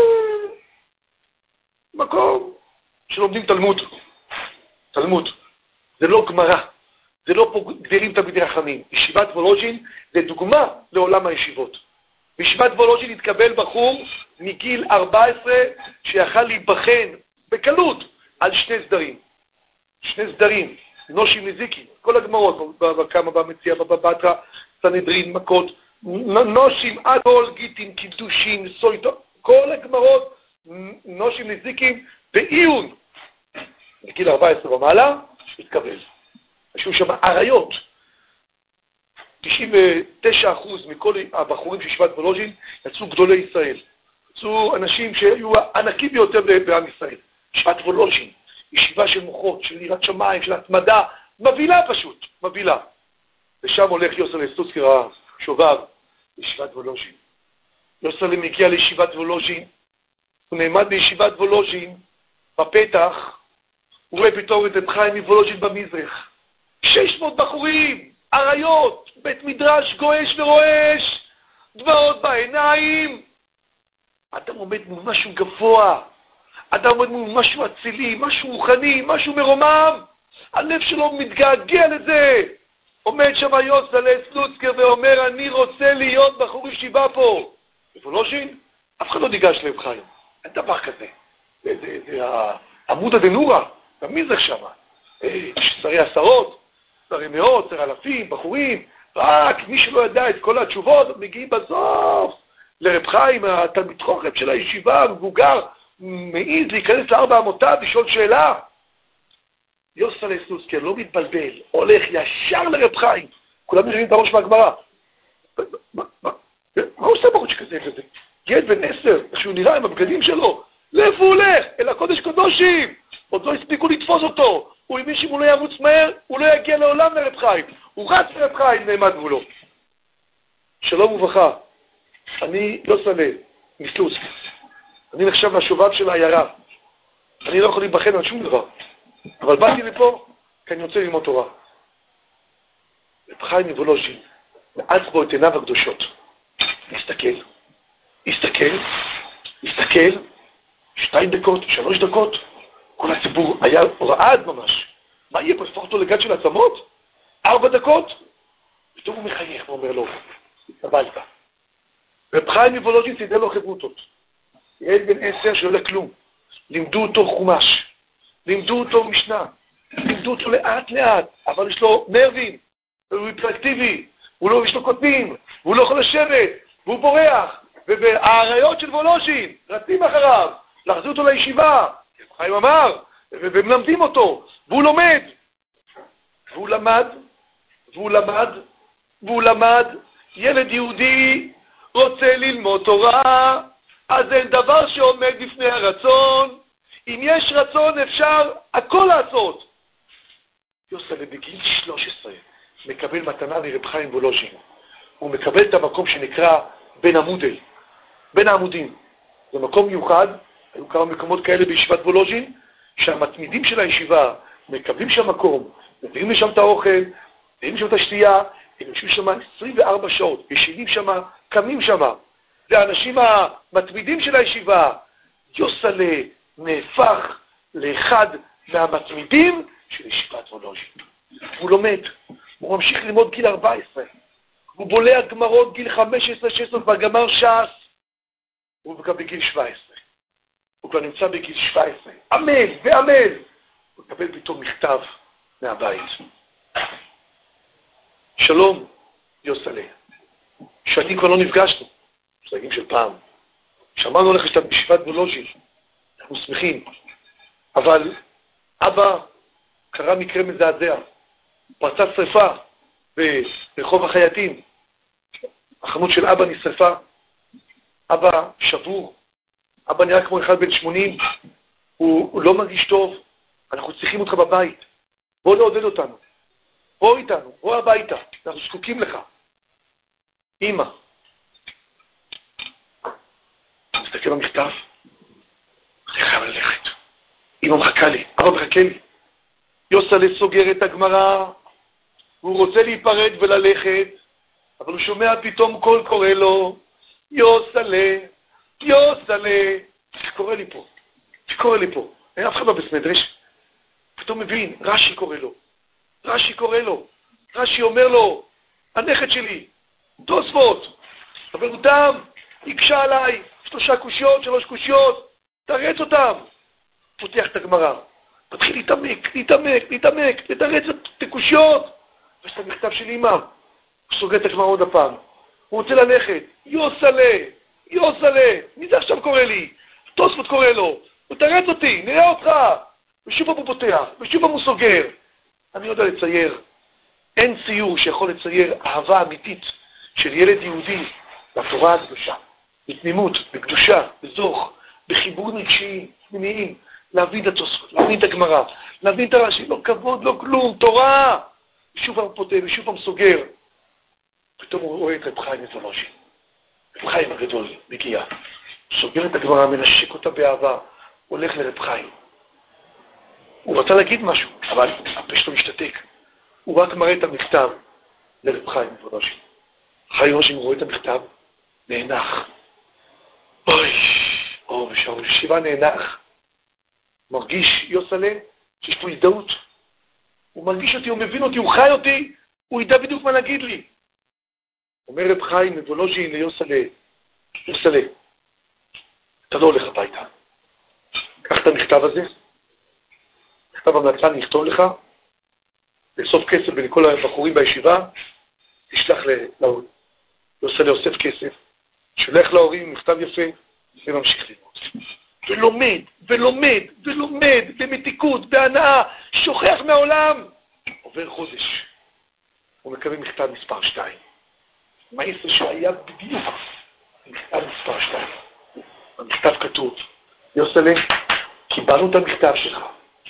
מקום שלומדים תלמוד. תלמוד. זה לא גמרא, זה לא פה גדלים תלמידי חכמים. ישיבת וולוז'ין זה דוגמה לעולם הישיבות. בישיבת וולוז'ין התקבל בחור מגיל 14 שיכל להיבחן בקלות על שני סדרים. שני סדרים, נושים נזיקים, כל הגמרות, כמה במציאה, בבטרה, סנהדרין, מכות, נושים, אדול, גיטים, קידושים, סויטו, כל הגמרות, נושים נזיקים, בעיון. בגיל 14 ומעלה, התקבל. היו שם עריות. 99% מכל הבחורים של ישיבת וולוז'ין יצאו גדולי ישראל. יצאו אנשים שהיו הענקים ביותר בעם ישראל. ישיבת וולוז'ין, ישיבה של מוחות, של יראת שמיים, של התמדה, מבהילה פשוט, מבהילה. ושם הולך יוסל'ה סלוצקר השובב, לישיבת וולוז'ין. יוסל'ה מגיע לישיבת וולוז'ין, הוא נעמד בישיבת וולוז'ין, בפתח, הוא רואה פתאום את רב חיים מוולוז'ין במזרח. 600 בחורים, עריות, בית מדרש גועש ורועש, דמעות בעיניים. אתה עומד מול משהו גבוה, אתה עומד מול משהו אצילי, משהו רוחני, משהו מרומם. הלב שלו מתגעגע לזה. עומד שם יוסל'ה סלוצקר ואומר, אני רוצה להיות בחור ישיבה פה. בוולוז'ין, אף אחד לא ניגש לרב חיים. אין דבר כזה. זה עמוד דנורא, במזרח שם. שרי עשרות, שרי מאות, שרי אלפים, בחורים. רק מי שלא ידע את כל התשובות, מגיעים בסוף לרב חיים, התלמיד חוכם של הישיבה, מבוגר, מעיז להיכנס לארבע אמותיו, לשאול שאלה. יוסל'ה סלוצקר לא מתבלבל, הולך ישר לרב חיים. כולם מבינים את הראש מהגמרא. מה הוא עושה בחוץ כזה כזה? ילד בן 10, איך שהוא נראה עם הבגדים שלו. לאיפה הוא הולך? אל הקודש קדושים. עוד לא הספיקו לתפוס אותו. הוא הבין שאם הוא לא ירוץ מהר, הוא לא יגיע לעולם לרב חיים. הוא רץ לרב חיים, נעמד מולו. שלום וברכה. אני יוסל'ה מסלוצקר. אני נחשב מהשובב של העיירה. אני לא יכול להיבחן על שום דבר. אבל באתי לפה כי אני רוצה ללמוד תורה. רב חיים מוולוז'ין, מעץ בו את עיניו הקדושות. הסתכל, 2 דקות, 3 דקות, כל הציבור היה רעד ממש. מה יהיה פה? לפחות אותו לגד של עצמות? 4 דקות? פתאום הוא מחייך ואומר לו, התקבלת. רב חיים מוולוז'ין סידר לו חברותות. ילד בן 10 שעולה כלום. לימדו אותו חומש, לימדו אותו משנה, לימדו אותו לאט לאט, אבל יש לו נרבים, הוא היפראקטיבי, יש לו קוטנים, והוא לא יכול לשבת, והוא בורח, והעריות של וולוז'ין רצים אחריו, להחזיר אותו לישיבה, חיים אמר, ומלמדים אותו, והוא לומד, והוא למד, ילד יהודי רוצה ללמוד תורה, אז אין דבר שעומד בפני הרצון. אם יש רצון אפשר הכל לעשות. יוסל'ה בגיל 13 מקבל מתנה לרב חיים וולוז'ין. הוא מקבל את המקום שנקרא בין העמודים. זה מקום מיוחד, היו כמה מקומות כאלה בישיבת וולוז'ין, שהמתמידים של הישיבה מקבלים שם מקום, מביאים לשם את האוכל, מביאים לשם את השתייה, הם יושבים שם 24 שעות, ישנים שם, קמים שם. זה האנשים המתמידים של הישיבה. יוסל'ה נהפך לאחד מהמתמידים של ישיבת וולוז'ין. הוא לומד, הוא ממשיך ללמוד גיל 14. הוא בולע גמרות גיל 15-16 בגמר ש"ס. הוא גם בגיל 17. הוא כבר נמצא בגיל 17, עמל ועמל. הוא מקבל פתאום מכתב מהבית. שלום, יוסלה. שאני כבר לא נפגשנו. מושגים של פעם. שמענו לך שאתה בישיבת וולוז'ין. אנחנו שמחים. אבל אבא קרה מקרה מזעזע. פרצה שריפה ברחוב החייטים. החנות של אבא נשרפה. אבא שבור. אבא נראה כמו אחד בן 80. הוא לא מרגיש טוב. אנחנו צריכים אותך בבית. בוא לעודד אותנו. בוא איתנו. בוא הביתה. אנחנו זקוקים לך. אמא. מסתכל במכתב. אני חייב ללכת. אמא מחכה לי. אבא מחכה לי. יוסלה סוגר את הגמרא. הוא רוצה להיפרד וללכת. אבל הוא שומע פתאום קול קורא לו. יוסלה. יוסלה. שקורא לי פה. שקורא לי פה. אין אף אחד בבית מדרש. פתאום מבין. רש"י קורא לו. רש"י קורא לו. רש"י אומר לו. הנכד שלי. תוספות. אבל הוא דם. יקשה עליי. 3 קושיות, 3 קושיות. תרץ אותם. פותח את הגמרא. מתחיל להתעמק, לתרץ את הקושיות. ויש את המכתב של אמא. הוא סוגר את הגמרא עוד הפעם. הוא רוצה ללכת. יוסלה, יוסלה. מי זה עכשיו קורא לי? תוספות קורא לו. הוא תרץ אותי, נראה אותך. ושוב פעם הוא פותח, ושוב פעם הוא סוגר. אני יודע לצייר. אין ציור שיכול לצייר אהבה אמיתית של ילד יהודי לתורה הקדושה. בתמימות, בקדושה, בזוך, בחיבור רגשיים, פנימיים, להבין את התוספות, להבין את הגמרא, להבין את הרש"י, לא כבוד, לא כלום, תורה. ושוב פעם פותח, ושוב פעם סוגר. פתאום הוא רואה את רב חיים מוולוז'ין. רב חיים הגדול מגיע. סוגר את הגמרא, מנשק אותה באהבה, הולך לרב חיים. הוא רצה להגיד משהו, אבל הפה שלו משתתק. הוא רק מראה את המכתב לרב חיים מוולוז'ין. חיים מוולוז'ין רואה את המכתב, נאנח. אוי, ושאול ישיבה נאנח. מרגיש יוסלה שיש פה הזדהות. הוא מרגיש אותי, הוא מבין אותי, הוא חי אותי, הוא ידע בדיוק מה להגיד לי. אומר רב חיים מוולוז'ין ליוסלה, יוסלה, אתה לא הולך הביתה. קח את המכתב הזה, מכתב המלצה, אני אכתוב לך, לאסוף כסף בין כל הבחורים בישיבה, תשלח להורים. יוסלה אוסף כסף, שולח להורים מכתב יפה, וממשיך ללמוד. ולומד, במתיקות, בהנאה, שוכח מהעולם. עובר חודש, הוא מקבל מכתב מספר 2. מעשר שהיה בדיוק מכתב מספר 2. במכתב כתוב, יוסלה, קיבלנו את המכתב שלך.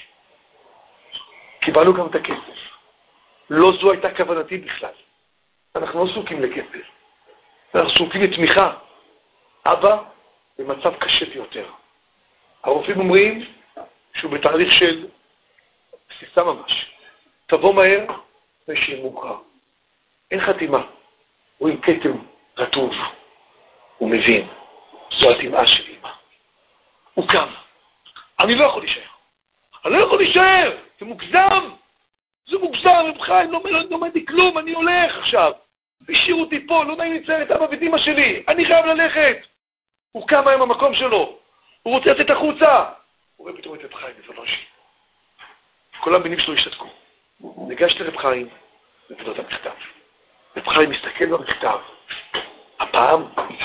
קיבלנו גם את הכסף. לא זו הייתה כוונתי בכלל. אנחנו לא זקוקים לכסף. אנחנו זקוקים לתמיכה. אבא במצב קשה ביותר. הרופאים אומרים שהוא בתהליך של בסיסה ממש. תבוא מהר ושיהיה מוכר. אין חתימה. הוא עם כתם רטוב. הוא מבין. זו הטמעה של אמא. הוא קם. אני לא יכול להישאר. זה מוגזם. רב חיים, לא מלמד לי כלום, אני הולך עכשיו. השאירו אותי פה, לא נעים לצייר את אבא ואת אמא שלי. אני חייב ללכת. הוא קם היום במקום שלו. הוא רוצה לצאת החוצה. הוא רואה פתאום את רב חיים מוולוז'ין. כל הבנים שלו השתתקו. ניגש לרב חיים ונתן את המכתב. רב חיים מסתכל במכתב. הפעם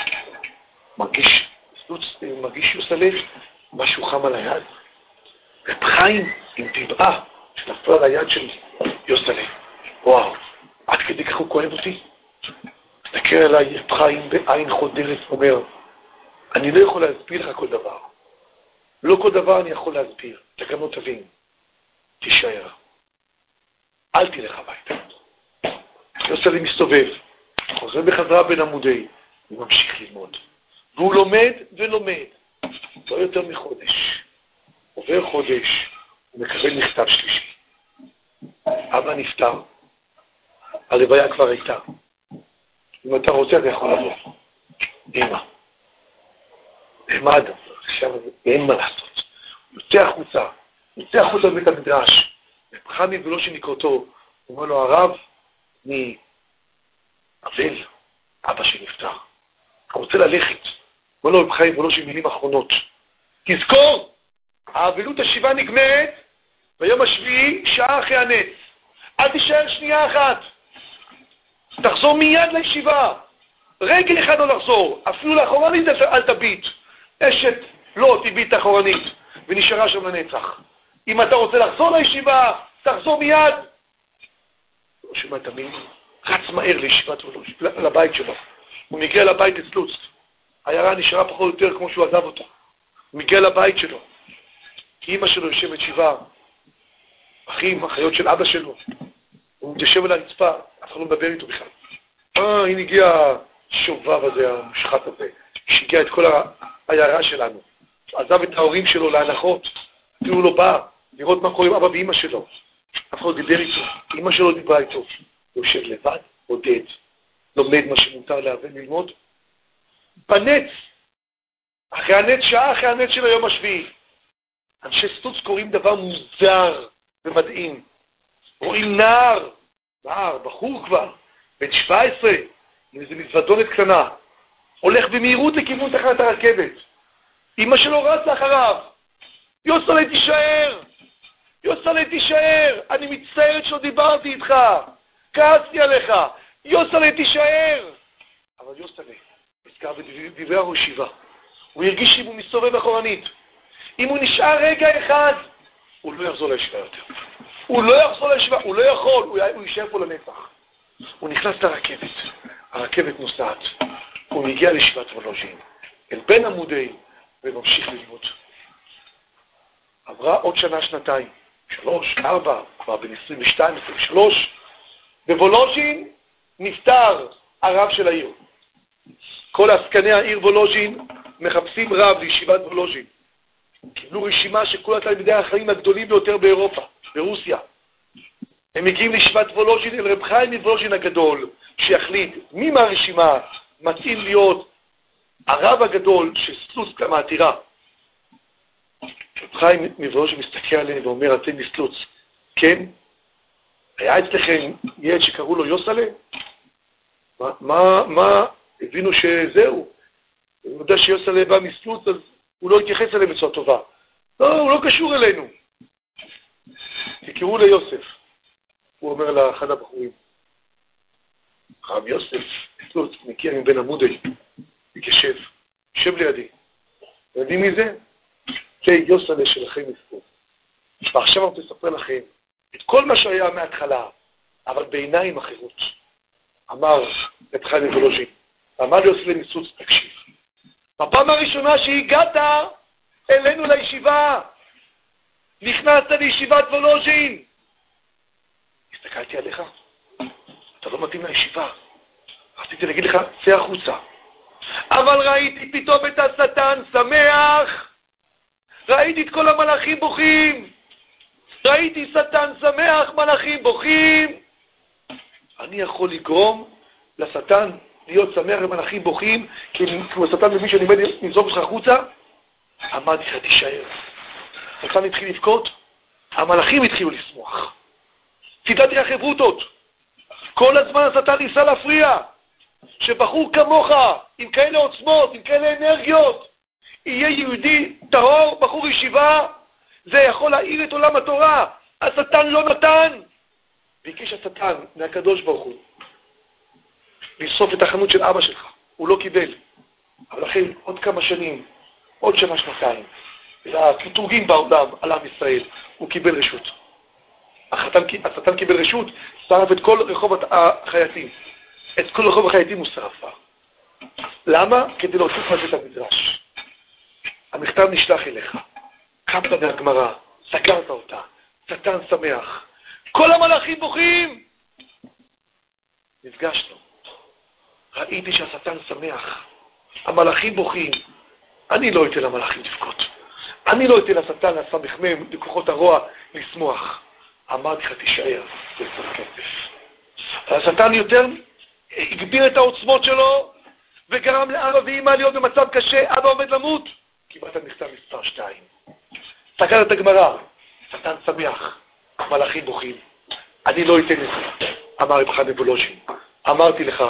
מרגיש יוסלה משהו חם על היד. רב חיים עם טבעה שנפל על היד של יוסלה. וואו, עד כדי כך הוא כואב אותי. מסתכל עליי רב חיים בעין חודרת ואומר, אני לא יכול להסביר לך כל דבר. לא כל דבר אני יכול להסביר. אתה גם לא תבין. תישאר. אל תלך הביתה. יוסלה מסתובב. חוזר בחזרה בין עמודי. הוא ממשיך ללמוד. והוא לומד ולומד. לא יותר מחודש. עובר חודש. הוא מקבל מכתב שלישי. אבא נפטר. הלוויה כבר הייתה. אם אתה רוצה, אתה יכול לבוא. אמא. נעמד, עכשיו אין מה לעשות. הוא יוצא החוצה בבית המדרש. רב חיים מוולוז'ין לקראתו, הוא אומר לו, הרב, אני אבל, אבא שנפטר. הוא רוצה ללכת. הוא אומר לו, רב חיים מוולוז'ין מילים אחרונות. תזכור, האבלות השבעה נגמרת, ביום השביעי, שעה אחרי הנץ. אל תישאר שנייה אחת. תחזור מיד לישיבה. רגע אחד לא לחזור. אפילו לאחורנית אל תביט. אשת לא תביט אחורנית, ונשארה שם לנצח. אם אתה רוצה לחזור לישיבה, תחזור מיד. לא שומע תמיד, רץ מהר לישיבת וולוז'ין, לבית שלו. הוא מגיע לבית אצלוץ. העיירה נשארה פחות או יותר כמו שהוא עזב אותה. הוא מגיע לבית שלו. אמא שלו יושבת שבעה. אחים, אחיות של אבא שלו. הוא מתיישב על הרצפה, אף אחד לא מדבר איתו בכלל. הנה הגיע השובב הזה, המושחת הזה, שהגיע את כל העיירה שלנו. עזב את ההורים שלו להנחות, אפילו לא בא לראות מה קורה עם אבא ואמא שלו. אף אחד לא דיבר איתו, אמא שלו דיברה איתו. הוא יושב לבד, עודד, לומד מה שמותר ללמוד. בנץ, אחרי הנץ, שעה אחרי הנץ של היום השביעי. אנשי סטוץ קוראים דבר מוזר ומדהים. רואים נער, בחור כבר, בן 17, עם איזו מזוודונת קטנה, הולך במהירות לכיוון תחנת הרכבת. אמא שלו רצה אחריו. יוסלה תישאר! יוסלה תישאר! אני מצטערת שלא דיברתי איתך. כעסתי עליך. יוסלה תישאר! אבל יוסלה נזכר בדברי הישיבה. הוא הרגיש אם הוא מסתובב אחורנית. אם הוא נשאר רגע אחד, הוא לא יחזור לישיבה יותר. הוא לא יחזור לישיבה, הוא לא יכול, הוא יישאר פה לנצח. הוא נכנס לרכבת, הרכבת נוסעת, הוא מגיע לישיבת וולוז'ין, אל בין עמודי, וממשיך ללמוד. עברה עוד שנה, שנתיים, 3, 4, כבר בין 22, 23, בוולוז'ין נפטר הרב של העיר. כל עסקני העיר וולוז'ין מחפשים רב לישיבת וולוז'ין. קיבלו רשימה של כל התלמידי החיים הגדולים ביותר באירופה, ברוסיה. הם מגיעים לישיבת וולוז'ין אל רב חיים מוולוז'ין הגדול, שיחליט מי מהרשימה מתאים להיות הרב הגדול של סלוץ מהעתירה. רב חיים מוולוז'ין מסתכל עליהם ואומר, אתם מסלוץ, כן? היה אצלכם ילד שקראו לו יוסלה? מה הבינו שזהו? אני יודע שיוסלה בא מסלוץ, אז הוא לא התייחס אליהם בצורה טובה. לא, הוא לא קשור אלינו. תקראו ליוסף. הוא אומר לאחד הבחורים, רב יוסף, סלוץ, מגיע מבין עמודי, מתיישב, יושב לידי. יודעים מי זה? זה יוסלה שלכם מסלוץ. ועכשיו אני אספר לכם את כל מה שהיה מההתחלה, אבל בעיניים אחרות. אמר את חיים וולוז'ין, אמר ליוסלה מסלוץ, תקשיב. בפעם הראשונה שהגעת אלינו לישיבה, נכנסת לישיבת וולוז'ין. הסתכלתי עליך, אתה לא מתאים לישיבה. רציתי להגיד לך, צא החוצה. אבל ראיתי פתאום את השטן שמח. ראיתי את כל המלאכים בוכים. ראיתי שטן שמח, מלאכים בוכים. אני יכול לגרום לשטן להיות שמח ומלאכים בוכים, כי הוא השטן מבין שאני עומד נזרוק אותך החוצה. אמרתי לך, תישאר. השטן התחיל לבכות, המלאכים התחילו לשמוח. צידדתי החברותות. כל הזמן השטן ניסה להפריע. שבחור כמוך, עם כאלה עוצמות, עם כאלה אנרגיות, יהיה יהודי טהור, בחור ישיבה, זה יכול להעיר את עולם התורה. השטן לא נתן. ביקש השטן מהקדוש ברוך הוא לסוף את החנות של אבא שלך. הוא לא קיבל. אבל אחרי עוד כמה שנים, עוד שנה, שנתיים, הקטורגים בעולם על עם ישראל, הוא קיבל רשות. השטן קיבל רשות, שרף את כל רחוב החייטים. את כל רחוב החייטים הוא שרף. למה? כדי להוסיף מה זה את המדרש. המכתב נשלח אליך. קמת מהגמרא, סגרת אותה. שטן שמח. כל המלאכים בוכים. נפגשנו. ראיתי שהשטן שמח. המלאכים בוכים. אני לא אתן למלאכים לבכות. אני לא אתן לשטן הסמ"ם, לכוחות הרוע, לשמוח. אמרתי לך, תישאר, זה צריך כסף. השטן יותר הגביר את העוצמות שלו, וגרם לאבא ואמא להיות במצב קשה, אבא עומד למות. קיבלת מכתב מספר 2. סגרת את הגמרא, שטן שמח, מלאכים בוכים. אני לא אתן לזה, אמר רב חיים מוולוז'ין. אמרתי לך,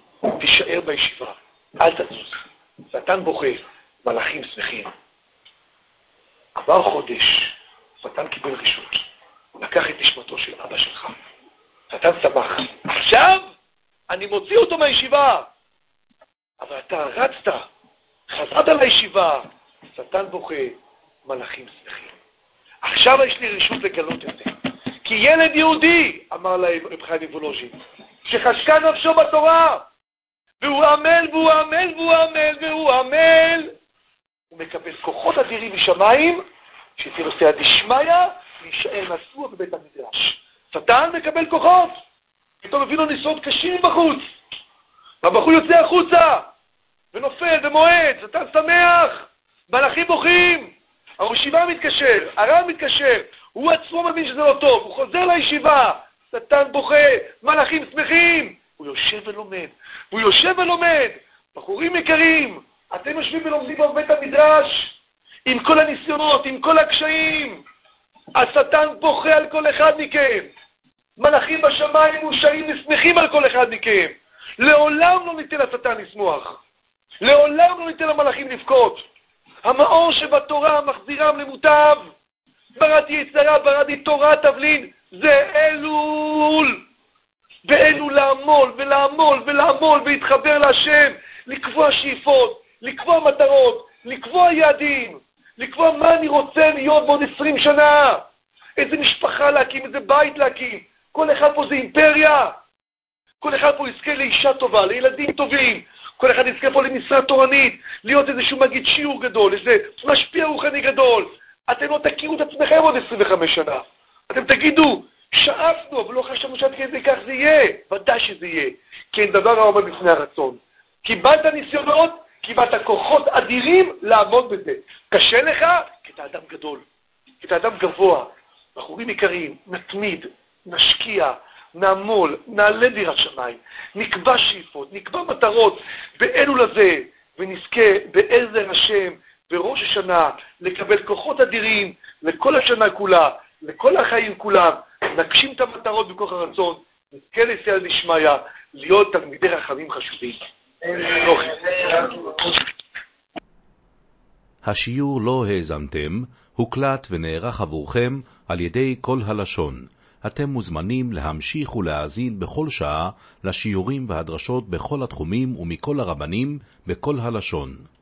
תישאר בישיבה, אל תזוז. שטן בוכה, מלאכים שמחים. עבר חודש, שטן קיבל רשות, לקח את נשמתו של אבא שלך. שטן שמח. עכשיו אני מוציא אותו מהישיבה. אבל אתה רצת, חזרת לישיבה, שטן בוכה, מלאכים שמחים. עכשיו יש לי רשות לגלות את זה. כי ילד יהודי, אמר להם רב חיים מוולוז'ין, שחשקה נפשו בתורה, והוא עמל, והוא עמל, והוא עמל, והוא עמל, הוא מקבל כוחות אדירים משמיים, שתהיה לו סייעתא דשמיא, להישאר נשוא בבית המדרש. שטן מקבל כוחות, פתאום מביא לו ניסיונות קשים בחוץ, והבחור יוצא החוצה, ונופל ומועד, שטן שמח, מלאכים בוכים, הישיבה מתקשר, הרב מתקשר, הוא עצמו מבין שזה לא טוב, הוא חוזר לישיבה, שטן בוכה, מלאכים שמחים, הוא יושב ולומד, והוא יושב ולומד. בחורים יקרים, אתם יושבים ולומדים בבית המדרש, עם כל הניסיונות, עם כל הקשיים, השטן בוכה על כל אחד מכם, מלאכים בשמיים מושעים ושמחים על כל אחד מכם. לעולם לא ניתן לשטן לשמוח, לעולם לא ניתן למלאכים לבכות. המאור שבתורה מחזירם למוטב, בראתי יצרה, בראתי תורה תבלין, זה אלול. באלול לעמול ולעמול ולעמול ולהתחבר להשם, לקבוע שאיפות, לקבוע מטרות, לקבוע יעדים, לקבוע מה אני רוצה להיות בעוד 20 שנה, איזה משפחה להקים, איזה בית להקים. כל אחד פה זה אימפריה, כל אחד פה יזכה לאישה טובה, לילדים טובים, כל אחד יזכה פה למשרה תורנית, להיות איזשהו מגיד שיעור גדול, איזה משפיע רוחני גדול. אתם לא תכירו את עצמכם עוד 25 שנה. אתם תגידו, שאפנו, אבל לא חשבנו שעד כדי כך זה יהיה. ודאי שזה יהיה. כי אין דבר העומד בפני הרצון. קיבלת ניסיונות, קיבלת כוחות אדירים לעמוד בזה. קשה לך? כי אתה אדם גדול. כי אתה אדם גבוה. בחורים יקרים, נתמיד, נשקיע, נעמול, נעלה ביראת שמיים, נקבע שאיפות, נקבע מטרות באלול הזה, ונזכה בעזר השם בראש השנה לקבל כוחות אדירים לכל השנה כולה, לכל החיים כולם, נגשים את המטרות בכוח הרצון, נזכה לסייעתא דשמיא, להיות תלמידי רחמים חשובים. השיעור לא האזנתם, הוקלט ונערך עבורכם על ידי כל הלשון. אתם מוזמנים להמשיך ולהאזין בכל שעה לשיעורים והדרשות בכל התחומים ומכל הרבנים בכל הלשון.